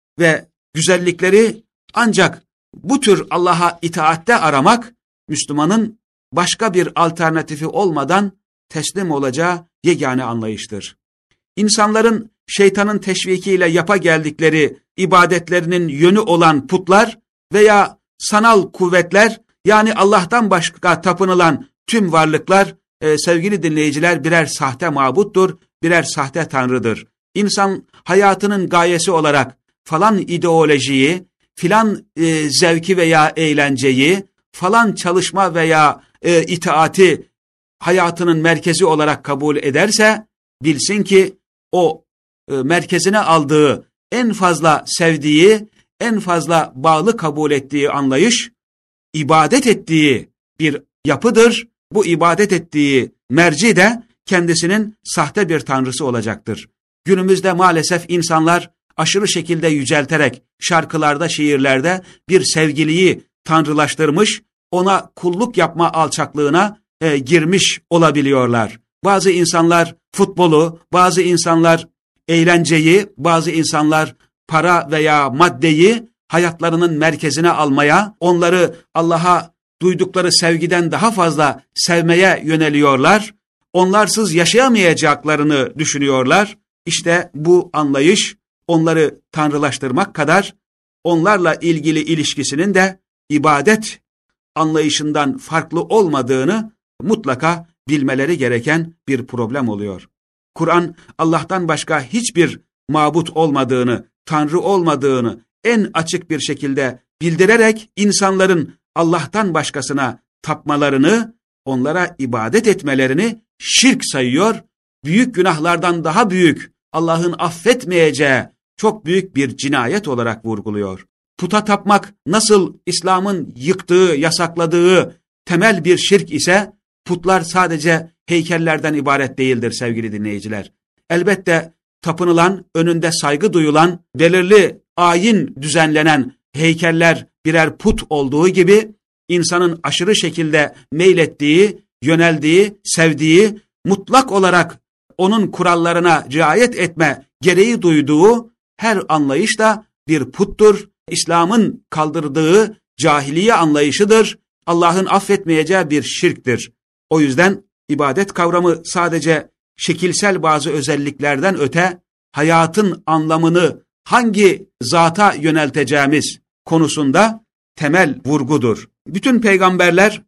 ve güzellikleri ancak bu tür Allah'a itaatte aramak, Müslümanın başka bir alternatifi olmadan teslim olacağı yegane anlayıştır. İnsanların şeytanın teşvikiyle yapa geldikleri ibadetlerinin yönü olan putlar veya sanal kuvvetler, yani Allah'tan başka tapınılan tüm varlıklar, sevgili dinleyiciler, birer sahte mabuttur, birer sahte tanrıdır. İnsan hayatının gayesi olarak falan ideolojiyi, filan zevki veya eğlenceyi, falan çalışma veya itaati hayatının merkezi olarak kabul ederse, bilsin ki o merkezine aldığı, en fazla sevdiği, en fazla bağlı kabul ettiği anlayış, ibadet ettiği bir yapıdır. Bu ibadet ettiği merci de kendisinin sahte bir tanrısı olacaktır. Günümüzde maalesef insanlar aşırı şekilde yücelterek şarkılarda, şiirlerde bir sevgiliyi tanrılaştırmış, ona kulluk yapma alçaklığına girmiş olabiliyorlar. Bazı insanlar futbolu, bazı insanlar eğlenceyi, bazı insanlar para veya maddeyi hayatlarının merkezine almaya, onları Allah'a duydukları sevgiden daha fazla sevmeye yöneliyorlar. Onlarsız yaşayamayacaklarını düşünüyorlar. İşte bu anlayış onları tanrılaştırmak kadar onlarla ilgili ilişkisinin de ibadet anlayışından farklı olmadığını mutlaka bilmeleri gereken bir problem oluyor. Kur'an Allah'tan başka hiçbir mabut olmadığını, tanrı olmadığını en açık bir şekilde bildirerek insanların Allah'tan başkasına tapmalarını, onlara ibadet etmelerini şirk sayıyor. Büyük günahlardan daha büyük, Allah'ın affetmeyeceği çok büyük bir cinayet olarak vurguluyor. Puta tapmak nasıl İslam'ın yıktığı, yasakladığı temel bir şirk ise, putlar sadece heykellerden ibaret değildir sevgili dinleyiciler. Elbette tapınılan, önünde saygı duyulan, belirli ayin düzenlenen heykeller birer put olduğu gibi, insanın aşırı şekilde meylettiği, yöneldiği, sevdiği, mutlak olarak onun kurallarına riayet etme gereği duyduğu her anlayış da bir puttur. İslam'ın kaldırdığı cahiliye anlayışıdır. Allah'ın affetmeyeceği bir şirktir. O yüzden ibadet kavramı sadece şekilsel bazı özelliklerden öte, hayatın anlamını hangi zata yönelteceğimiz konusunda temel vurgudur. Bütün peygamberler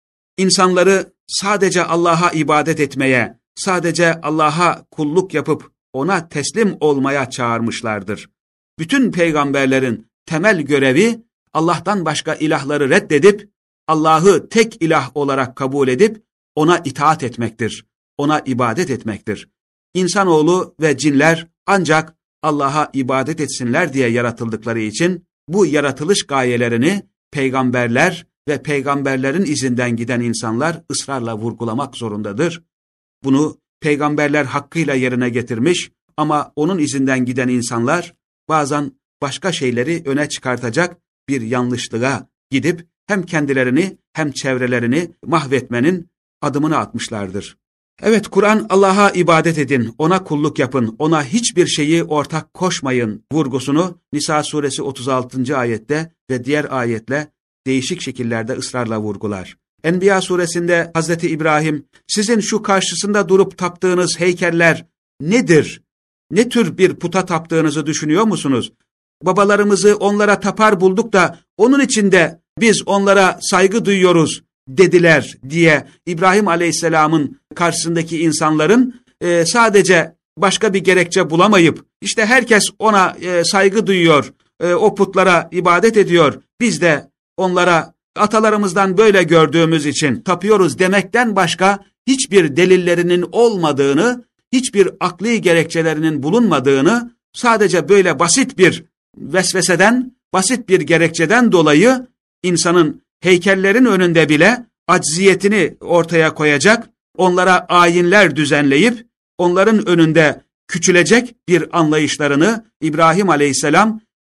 insanları sadece Allah'a ibadet etmeye, sadece Allah'a kulluk yapıp ona teslim olmaya çağırmışlardır. Bütün peygamberlerin temel görevi Allah'tan başka ilahları reddedip Allah'ı tek ilah olarak kabul edip ona itaat etmektir, ona ibadet etmektir. İnsanoğlu ve cinler ancak Allah'a ibadet etsinler diye yaratıldıkları için bu yaratılış gayelerini peygamberler ve peygamberlerin izinden giden insanlar ısrarla vurgulamak zorundadır. Bunu peygamberler hakkıyla yerine getirmiş ama onun izinden giden insanlar bazen başka şeyleri öne çıkartacak bir yanlışlığa gidip hem kendilerini hem çevrelerini mahvetmenin adımını atmışlardır. Evet, Kur'an Allah'a ibadet edin, ona kulluk yapın, ona hiçbir şeyi ortak koşmayın vurgusunu Nisa suresi 36. ayette ve diğer ayetle değişik şekillerde ısrarla vurgular. Enbiya suresinde Hazreti İbrahim, sizin şu karşısında durup taptığınız heykeller nedir? Ne tür bir puta taptığınızı düşünüyor musunuz? Babalarımızı onlara tapar bulduk da onun için de biz onlara saygı duyuyoruz dediler diye İbrahim Aleyhisselam'ın karşısındaki insanların sadece başka bir gerekçe bulamayıp işte herkes ona saygı duyuyor, o putlara ibadet ediyor, biz de onlara atalarımızdan böyle gördüğümüz için tapıyoruz demekten başka hiçbir delillerinin olmadığını, hiçbir akli gerekçelerinin bulunmadığını, sadece böyle basit bir vesveseden, basit bir gerekçeden dolayı insanın heykellerin önünde bile acziyetini ortaya koyacak, onlara ayinler düzenleyip onların önünde küçülecek bir anlayışlarını İbrahim Aleyhisselam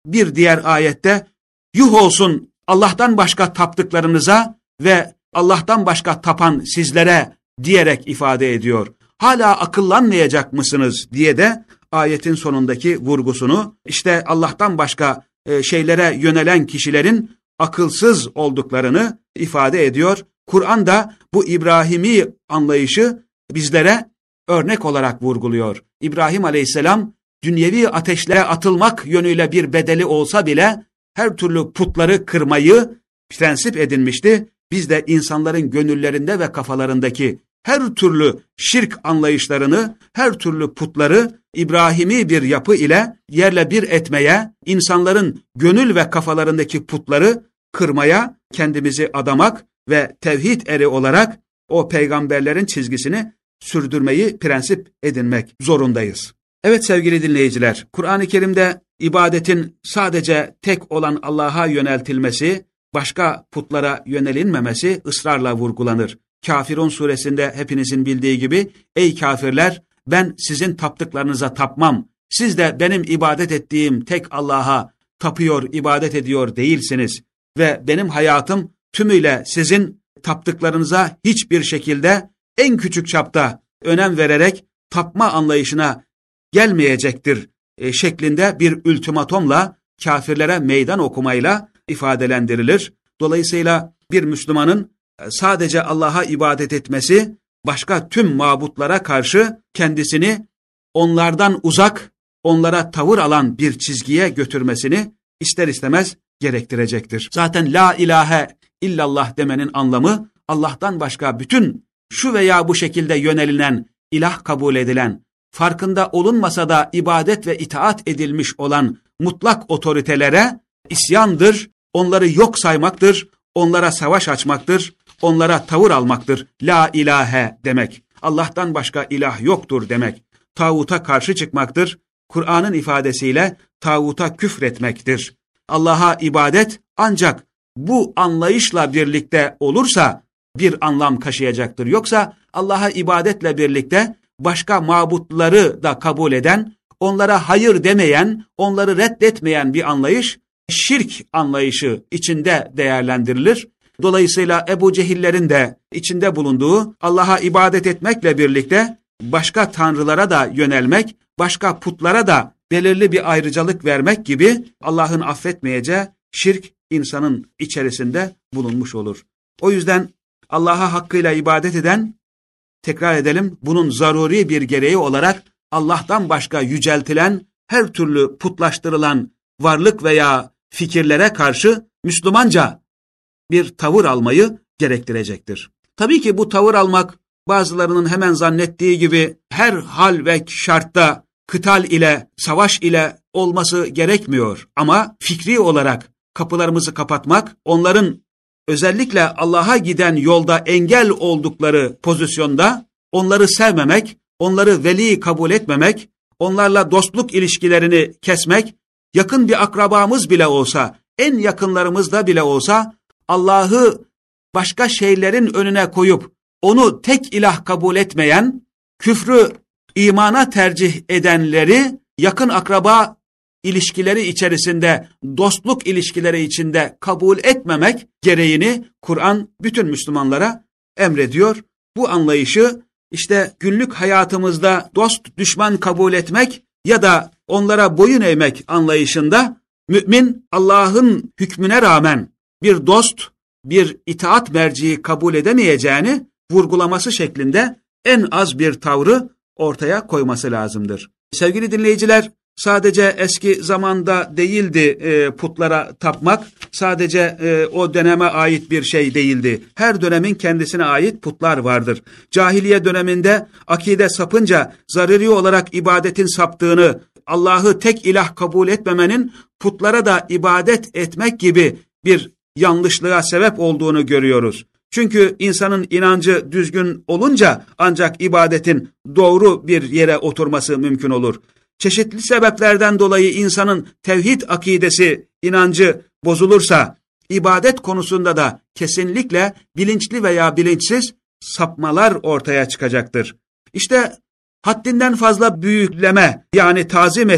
bir diğer ayette yuh olsun Allah'tan başka taptıklarınıza ve Allah'tan başka tapan sizlere diyerek ifade ediyor. Hala akıllanmayacak mısınız diye de ayetin sonundaki vurgusunu, işte Allah'tan başka şeylere yönelen kişilerin akılsız olduklarını ifade ediyor. Kur'an da bu İbrahimi anlayışı bizlere örnek olarak vurguluyor. İbrahim Aleyhisselam dünyevi ateşlere atılmak yönüyle bir bedeli olsa bile her türlü putları kırmayı prensip edinmişti. Biz de insanların gönüllerinde ve kafalarındaki her türlü şirk anlayışlarını, her türlü putları İbrahimi bir yapı ile yerle bir etmeye, insanların gönül ve kafalarındaki putları kırmaya kendimizi adamak ve tevhid eri olarak o peygamberlerin çizgisini sürdürmeyi prensip edinmek zorundayız. Evet sevgili dinleyiciler, Kur'an-ı Kerim'de ibadetin sadece tek olan Allah'a yöneltilmesi, başka putlara yönelinmemesi ısrarla vurgulanır. Kafirun suresinde hepinizin bildiği gibi, ey kafirler ben sizin taptıklarınıza tapmam, siz de benim ibadet ettiğim tek Allah'a tapıyor, ibadet ediyor değilsiniz ve benim hayatım tümüyle sizin taptıklarınıza hiçbir şekilde en küçük çapta önem vererek tapma anlayışına gelmeyecektir şeklinde bir ultimatomla, kafirlere meydan okumayla ifadelendirilir. Dolayısıyla bir Müslümanın sadece Allah'a ibadet etmesi, başka tüm mabutlara karşı kendisini onlardan uzak, onlara tavır alan bir çizgiye götürmesini ister istemez gerektirecektir. Zaten la ilahe illallah demenin anlamı, Allah'tan başka bütün şu veya bu şekilde yönelilen, ilah kabul edilen, farkında olunmasa da ibadet ve itaat edilmiş olan mutlak otoritelere isyandır, onları yok saymaktır, onlara savaş açmaktır, onlara tavır almaktır. La ilahe demek, Allah'tan başka ilah yoktur demek, tağuta karşı çıkmaktır. Kur'an'ın ifadesiyle tağuta küfretmektir. Allah'a ibadet ancak bu anlayışla birlikte olursa bir anlam kaşıyacaktır. Yoksa Allah'a ibadetle birlikte başka mabutları da kabul eden, onlara hayır demeyen, onları reddetmeyen bir anlayış, şirk anlayışı içinde değerlendirilir. Dolayısıyla Ebu Cehillerin de içinde bulunduğu Allah'a ibadet etmekle birlikte başka tanrılara da yönelmek, başka putlara da belirli bir ayrıcalık vermek gibi Allah'ın affetmeyeceği şirk insanın içerisinde bulunmuş olur. O yüzden Allah'a hakkıyla ibadet eden, tekrar edelim, bunun zaruri bir gereği olarak Allah'tan başka yüceltilen, her türlü putlaştırılan varlık veya fikirlere karşı Müslümanca bir tavır almayı gerektirecektir. Tabii ki bu tavır almak bazılarının hemen zannettiği gibi her hal ve şartta kıtal ile, savaş ile olması gerekmiyor. Ama fikri olarak kapılarımızı kapatmak, onların özellikle Allah'a giden yolda engel oldukları pozisyonda onları sevmemek, onları veli kabul etmemek, onlarla dostluk ilişkilerini kesmek, yakın bir akrabamız bile olsa, en yakınlarımız da bile olsa, Allah'ı başka şeylerin önüne koyup onu tek ilah kabul etmeyen, küfrü imana tercih edenleri yakın akraba ilişkileri içerisinde, dostluk ilişkileri içinde kabul etmemek gereğini Kur'an bütün Müslümanlara emrediyor. Bu anlayışı işte günlük hayatımızda dost düşman kabul etmek ya da onlara boyun eğmek anlayışında mümin Allah'ın hükmüne rağmen bir dost, bir itaat merciği kabul edemeyeceğini vurgulaması şeklinde en az bir tavrı ortaya koyması lazımdır. Sevgili dinleyiciler, sadece eski zamanda değildi putlara tapmak, sadece o döneme ait bir şey değildi. Her dönemin kendisine ait putlar vardır. Cahiliye döneminde akide sapınca zaruri olarak ibadetin saptığını, Allah'ı tek ilah kabul etmemenin putlara da ibadet etmek gibi bir yanlışlığa sebep olduğunu görüyoruz. Çünkü insanın inancı düzgün olunca ancak ibadetin doğru bir yere oturması mümkün olur. Çeşitli sebeplerden dolayı insanın tevhid akidesi, inancı bozulursa, ibadet konusunda da kesinlikle bilinçli veya bilinçsiz sapmalar ortaya çıkacaktır. İşte haddinden fazla büyükleme, yani tazim etme,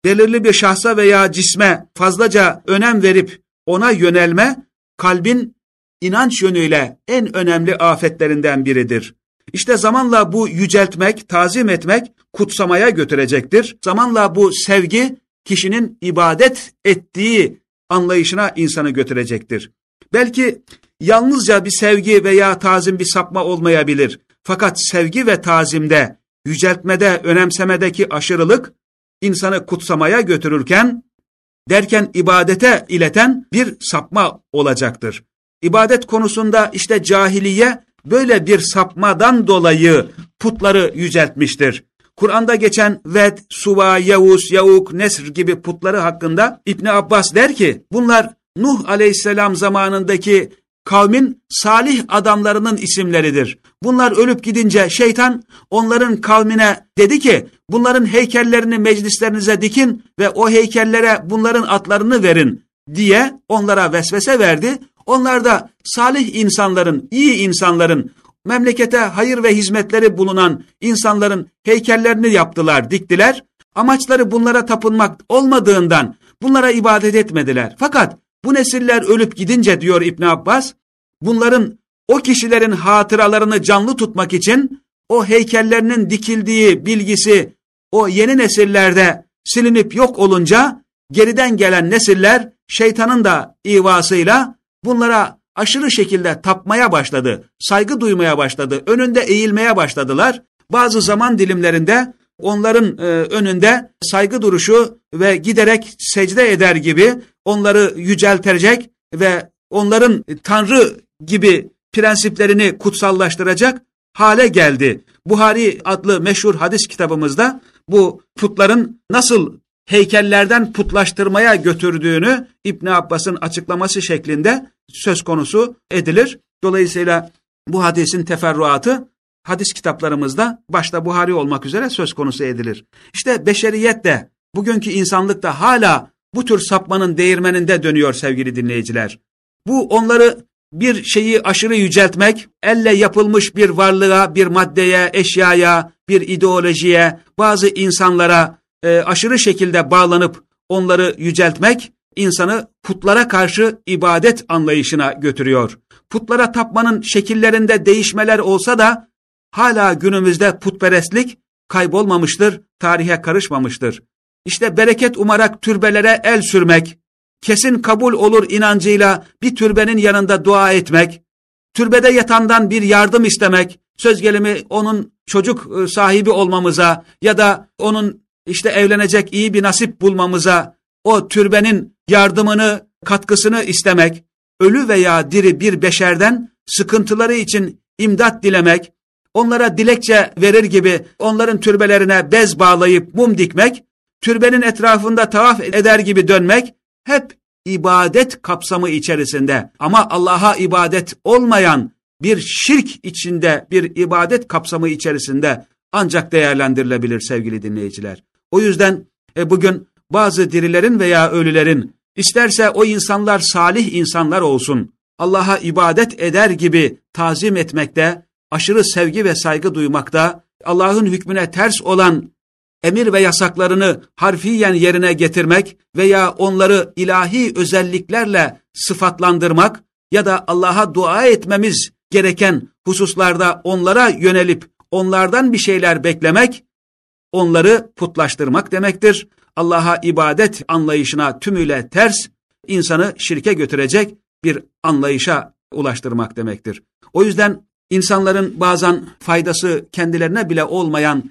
belirli bir şahsa veya cisme fazlaca önem verip ona yönelme, kalbin inanç yönüyle en önemli afetlerinden biridir. İşte zamanla bu yüceltmek, tazim etmek kutsamaya götürecektir. Zamanla bu sevgi kişinin ibadet ettiği anlayışına insanı götürecektir. Belki yalnızca bir sevgi veya tazim bir sapma olmayabilir. Fakat sevgi ve tazimde, yüceltmede, önemsemedeki aşırılık insanı kutsamaya götürürken, derken ibadete ileten bir sapma olacaktır. İbadet konusunda işte cahiliye böyle bir sapmadan dolayı putları yüceltmiştir. Kur'an'da geçen Ved, Suva, Yavuz, Yavuk, Nesr gibi putları hakkında İbn Abbas der ki, bunlar Nuh aleyhisselam zamanındaki kavmin salih adamlarının isimleridir. Bunlar ölüp gidince şeytan onların kavmine dedi ki, bunların heykellerini meclislerinize dikin ve o heykellere bunların adlarını verin diye onlara vesvese verdi. Onlar da salih insanların, iyi insanların, memlekete hayır ve hizmetleri bulunan insanların heykellerini yaptılar, diktiler. Amaçları bunlara tapınmak olmadığından bunlara ibadet etmediler. Fakat bu nesiller ölüp gidince diyor İbn Abbas, bunların o kişilerin hatıralarını canlı tutmak için o heykellerinin dikildiği bilgisi o yeni nesillerde silinip yok olunca geriden gelen nesiller şeytanın da ivasıyla bunlara aşırı şekilde tapmaya başladı, saygı duymaya başladı, önünde eğilmeye başladılar. Bazı zaman dilimlerinde onların önünde saygı duruşu ve giderek secde eder gibi onları yüceltecek ve onların Tanrı gibi prensiplerini kutsallaştıracak hale geldi. Buhari adlı meşhur hadis kitabımızda bu putların nasıl heykellerden putlaştırmaya götürdüğünü İbn Abbas'ın açıklaması şeklinde söz konusu edilir. Dolayısıyla bu hadisin teferruatı hadis kitaplarımızda başta Buhari olmak üzere söz konusu edilir. İşte beşeriyet de, bugünkü insanlık da hala bu tür sapmanın değirmeninde dönüyor sevgili dinleyiciler. Bu onları bir şeyi aşırı yüceltmek, elle yapılmış bir varlığa, bir maddeye, eşyaya, bir ideolojiye, bazı insanlara aşırı şekilde bağlanıp onları yüceltmek, insanı putlara karşı ibadet anlayışına götürüyor. Putlara tapmanın şekillerinde değişmeler olsa da hala günümüzde putperestlik kaybolmamıştır, tarihe karışmamıştır. İşte bereket umarak türbelere el sürmek, kesin kabul olur inancıyla bir türbenin yanında dua etmek, türbede yatandan bir yardım istemek, söz gelimi onun çocuk sahibi olmamıza ya da onun işte evlenecek iyi bir nasip bulmamıza o türbenin yardımını, katkısını istemek, ölü veya diri bir beşerden sıkıntıları için imdat dilemek, onlara dilekçe verir gibi onların türbelerine bez bağlayıp mum dikmek, türbenin etrafında tavaf eder gibi dönmek, hep ibadet kapsamı içerisinde ama Allah'a ibadet olmayan bir şirk içinde, bir ibadet kapsamı içerisinde ancak değerlendirilebilir sevgili dinleyiciler. O yüzden bugün bazı dirilerin veya ölülerin, isterse o insanlar salih insanlar olsun, Allah'a ibadet eder gibi tazim etmekte, aşırı sevgi ve saygı duymakta, Allah'ın hükmüne ters olan emir ve yasaklarını harfiyen yerine getirmek veya onları ilahi özelliklerle sıfatlandırmak ya da Allah'a dua etmemiz gereken hususlarda onlara yönelip onlardan bir şeyler beklemek, onları putlaştırmak demektir. Allah'a ibadet anlayışına tümüyle ters, insanı şirke götürecek bir anlayışa ulaştırmak demektir. O yüzden insanların bazen faydası kendilerine bile olmayan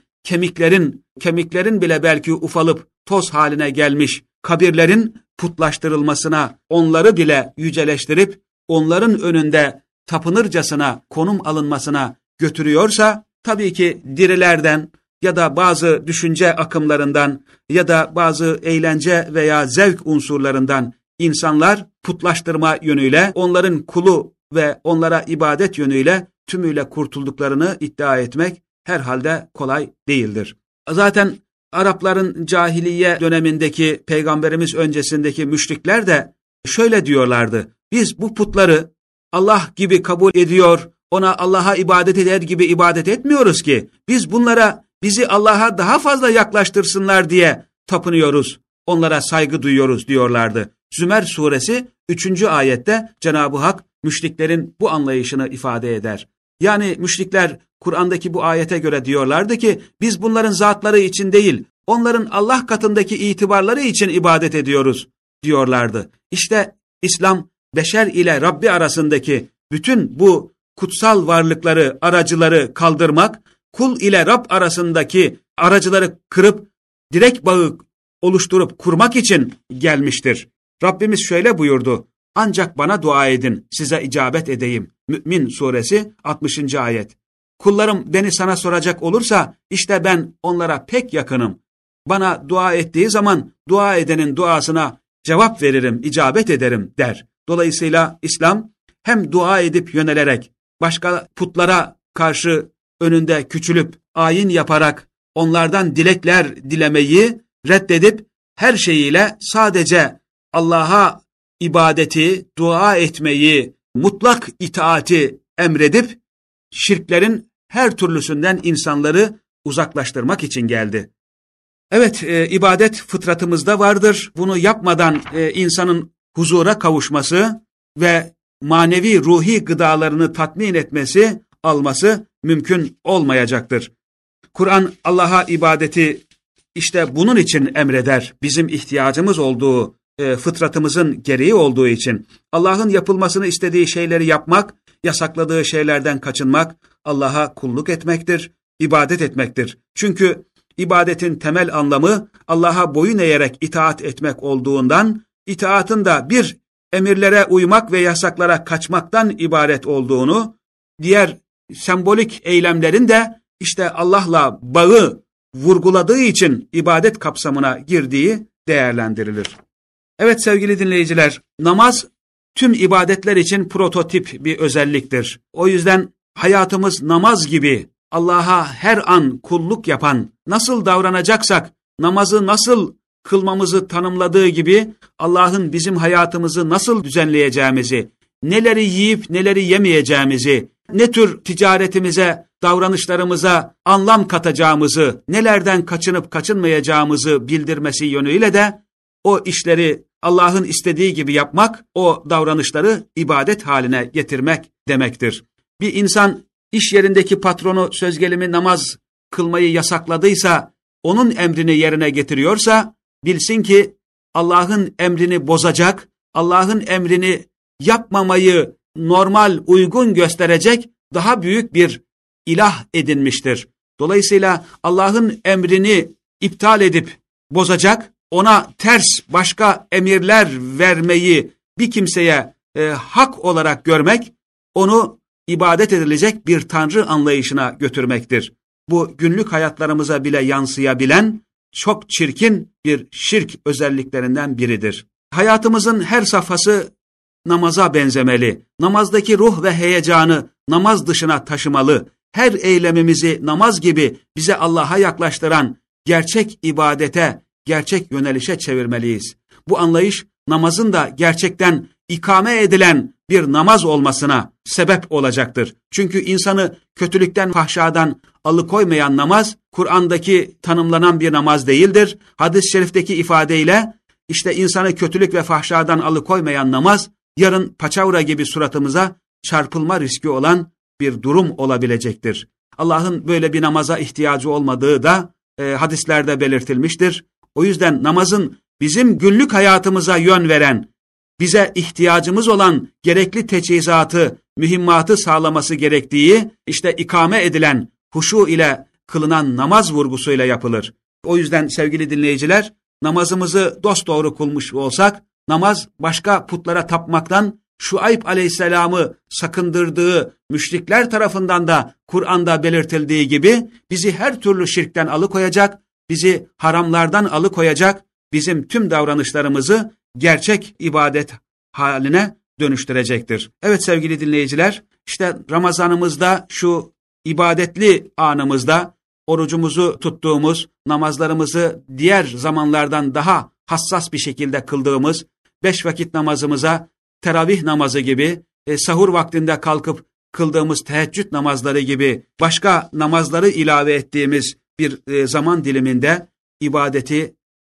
kemiklerin bile belki ufalıp toz haline gelmiş kabirlerin putlaştırılmasına, onları bile yüceleştirip onların önünde tapınırcasına konum alınmasına götürüyorsa, tabii ki dirilerden ya da bazı düşünce akımlarından ya da bazı eğlence veya zevk unsurlarından insanlar putlaştırma yönüyle, onların kulu ve onlara ibadet yönüyle tümüyle kurtulduklarını iddia etmek herhalde kolay değildir. Zaten Arapların cahiliye dönemindeki, Peygamberimiz öncesindeki müşrikler de şöyle diyorlardı: biz bu putları Allah gibi kabul ediyor, ona Allah'a ibadet eder gibi ibadet etmiyoruz ki. Biz bunlara bizi Allah'a daha fazla yaklaştırsınlar diye tapınıyoruz, onlara saygı duyuyoruz diyorlardı. Zümer suresi 3. ayette Cenab-ı Hak müşriklerin bu anlayışını ifade eder. Yani müşrikler Kur'an'daki bu ayete göre diyorlardı ki biz bunların zatları için değil, onların Allah katındaki itibarları için ibadet ediyoruz diyorlardı. İşte İslam beşer ile Rabbi arasındaki bütün bu kutsal varlıkları, aracıları kaldırmak, kul ile Rab arasındaki aracıları kırıp direkt bağı oluşturup kurmak için gelmiştir. Rabbimiz şöyle buyurdu: ancak bana dua edin, size icabet edeyim. Mü'min suresi 60. ayet. Kullarım beni sana soracak olursa işte ben onlara pek yakınım. Bana dua ettiği zaman dua edenin duasına cevap veririm, icabet ederim der. Dolayısıyla İslam hem dua edip yönelerek, başka putlara karşı önünde küçülüp, ayin yaparak onlardan dilekler dilemeyi reddedip her şeyiyle sadece Allah'a ibadeti, dua etmeyi, mutlak itaati emredip şirklerin her türlüsünden insanları uzaklaştırmak için geldi. Evet, ibadet fıtratımızda vardır. Bunu yapmadan insanın huzura kavuşması ve manevi ruhi gıdalarını tatmin etmesi, alması mümkün olmayacaktır. Kur'an Allah'a ibadeti işte bunun için emreder. Bizim ihtiyacımız olduğu, fıtratımızın gereği olduğu için. Allah'ın yapılmasını istediği şeyleri yapmak, yasakladığı şeylerden kaçınmak, Allah'a kulluk etmektir, ibadet etmektir. Çünkü ibadetin temel anlamı Allah'a boyun eğerek itaat etmek olduğundan, itaatın da bir emirlere uymak ve yasaklara kaçmaktan ibaret olduğunu, diğer sembolik eylemlerin de işte Allah'la bağı vurguladığı için ibadet kapsamına girdiği değerlendirilir. Evet sevgili dinleyiciler, namaz tüm ibadetler için prototip bir özelliktir. O yüzden hayatımız namaz gibi Allah'a her an kulluk yapan, nasıl davranacaksak, namazı nasıl kılmamızı tanımladığı gibi Allah'ın bizim hayatımızı nasıl düzenleyeceğimizi, neleri yiyip neleri yemeyeceğimizi, ne tür ticaretimize, davranışlarımıza anlam katacağımızı, nelerden kaçınıp kaçınmayacağımızı bildirmesi yönüyle de o işleri Allah'ın istediği gibi yapmak, o davranışları ibadet haline getirmek demektir. Bir insan iş yerindeki patronu söz gelimi namaz kılmayı yasakladıysa, onun emrini yerine getiriyorsa, bilsin ki Allah'ın emrini bozacak, Allah'ın emrini yapmamayı normal, uygun gösterecek daha büyük bir ilah edinmiştir. Dolayısıyla Allah'ın emrini iptal edip bozacak, ona ters başka emirler vermeyi bir kimseye hak olarak görmek, onu ibadet edilecek bir tanrı anlayışına götürmektir. Bu günlük hayatlarımıza bile yansıyabilen çok çirkin bir şirk özelliklerinden biridir. Hayatımızın her safhası namaza benzemeli. Namazdaki ruh ve heyecanı namaz dışına taşımalı. Her eylemimizi namaz gibi bize Allah'a yaklaştıran gerçek ibadete, gerçek yönelişe çevirmeliyiz. Bu anlayış namazın da gerçekten ikame edilen bir namaz olmasına sebep olacaktır. Çünkü insanı kötülükten, fahşadan alıkoymayan namaz, Kur'an'daki tanımlanan bir namaz değildir. Hadis-i şerifteki ifadeyle işte insanı kötülük ve fahşadan alıkoymayan namaz, yarın paçavra gibi suratımıza çarpılma riski olan bir durum olabilecektir. Allah'ın böyle bir namaza ihtiyacı olmadığı da hadislerde belirtilmiştir. O yüzden namazın bizim günlük hayatımıza yön veren, bize ihtiyacımız olan gerekli teçhizatı, mühimmatı sağlaması gerektiği, işte ikame edilen, huşu ile kılınan namaz vurgusuyla yapılır. O yüzden sevgili dinleyiciler, namazımızı dosdoğru kılmış olsak, namaz başka putlara tapmaktan, Şuayb aleyhisselamı sakındırdığı müşrikler tarafından da Kur'an'da belirtildiği gibi bizi her türlü şirkten alıkoyacak, bizi haramlardan alıkoyacak, bizim tüm davranışlarımızı gerçek ibadet haline dönüştürecektir. Evet sevgili dinleyiciler, işte Ramazanımızda, şu ibadetli anımızda orucumuzu tuttuğumuz, namazlarımızı diğer zamanlardan daha hassas bir şekilde kıldığımız, 5 vakit namazımıza teravih namazı gibi, sahur vaktinde kalkıp kıldığımız teheccüd namazları gibi başka namazları ilave ettiğimiz bir zaman diliminde ibadeti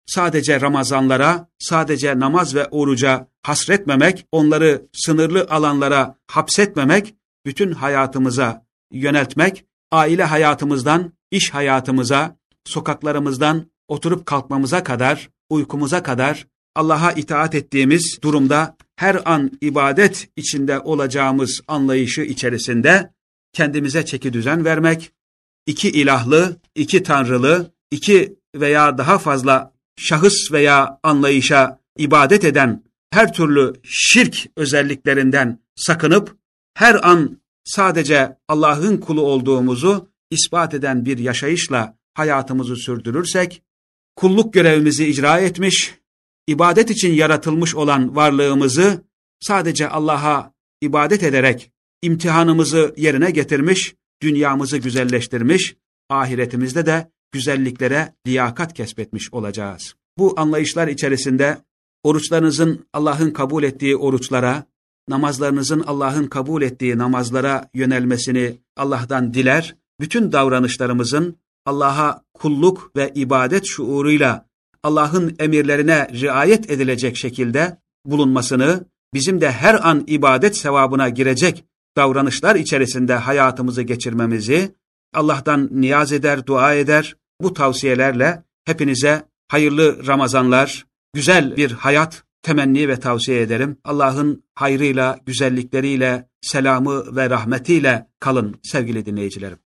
sadece Ramazanlara, sadece namaz ve oruca hasretmemek, onları sınırlı alanlara hapsetmemek, bütün hayatımıza yöneltmek, aile hayatımızdan, iş hayatımıza, sokaklarımızdan oturup kalkmamıza kadar, uykumuza kadar, Allah'a itaat ettiğimiz durumda her an ibadet içinde olacağımız anlayışı içerisinde kendimize çekidüzen vermek, iki ilahlı, iki tanrılı, iki veya daha fazla şahıs veya anlayışa ibadet eden her türlü şirk özelliklerinden sakınıp her an sadece Allah'ın kulu olduğumuzu ispat eden bir yaşayışla hayatımızı sürdürürsek, kulluk görevimizi icra etmiş, ibadet için yaratılmış olan varlığımızı sadece Allah'a ibadet ederek imtihanımızı yerine getirmiş, dünyamızı güzelleştirmiş, ahiretimizde de güzelliklere liyakat kesbetmiş olacağız. Bu anlayışlar içerisinde oruçlarınızın Allah'ın kabul ettiği oruçlara, namazlarınızın Allah'ın kabul ettiği namazlara yönelmesini Allah'tan diler, bütün davranışlarımızın Allah'a kulluk ve ibadet şuuruyla Allah'ın emirlerine riayet edilecek şekilde bulunmasını, bizim de her an ibadet sevabına girecek davranışlar içerisinde hayatımızı geçirmemizi Allah'tan niyaz eder, dua eder. Bu tavsiyelerle hepinize hayırlı Ramazanlar, güzel bir hayat temenni ve tavsiye ederim. Allah'ın hayrıyla, güzellikleriyle, selamı ve rahmetiyle kalın sevgili dinleyicilerim.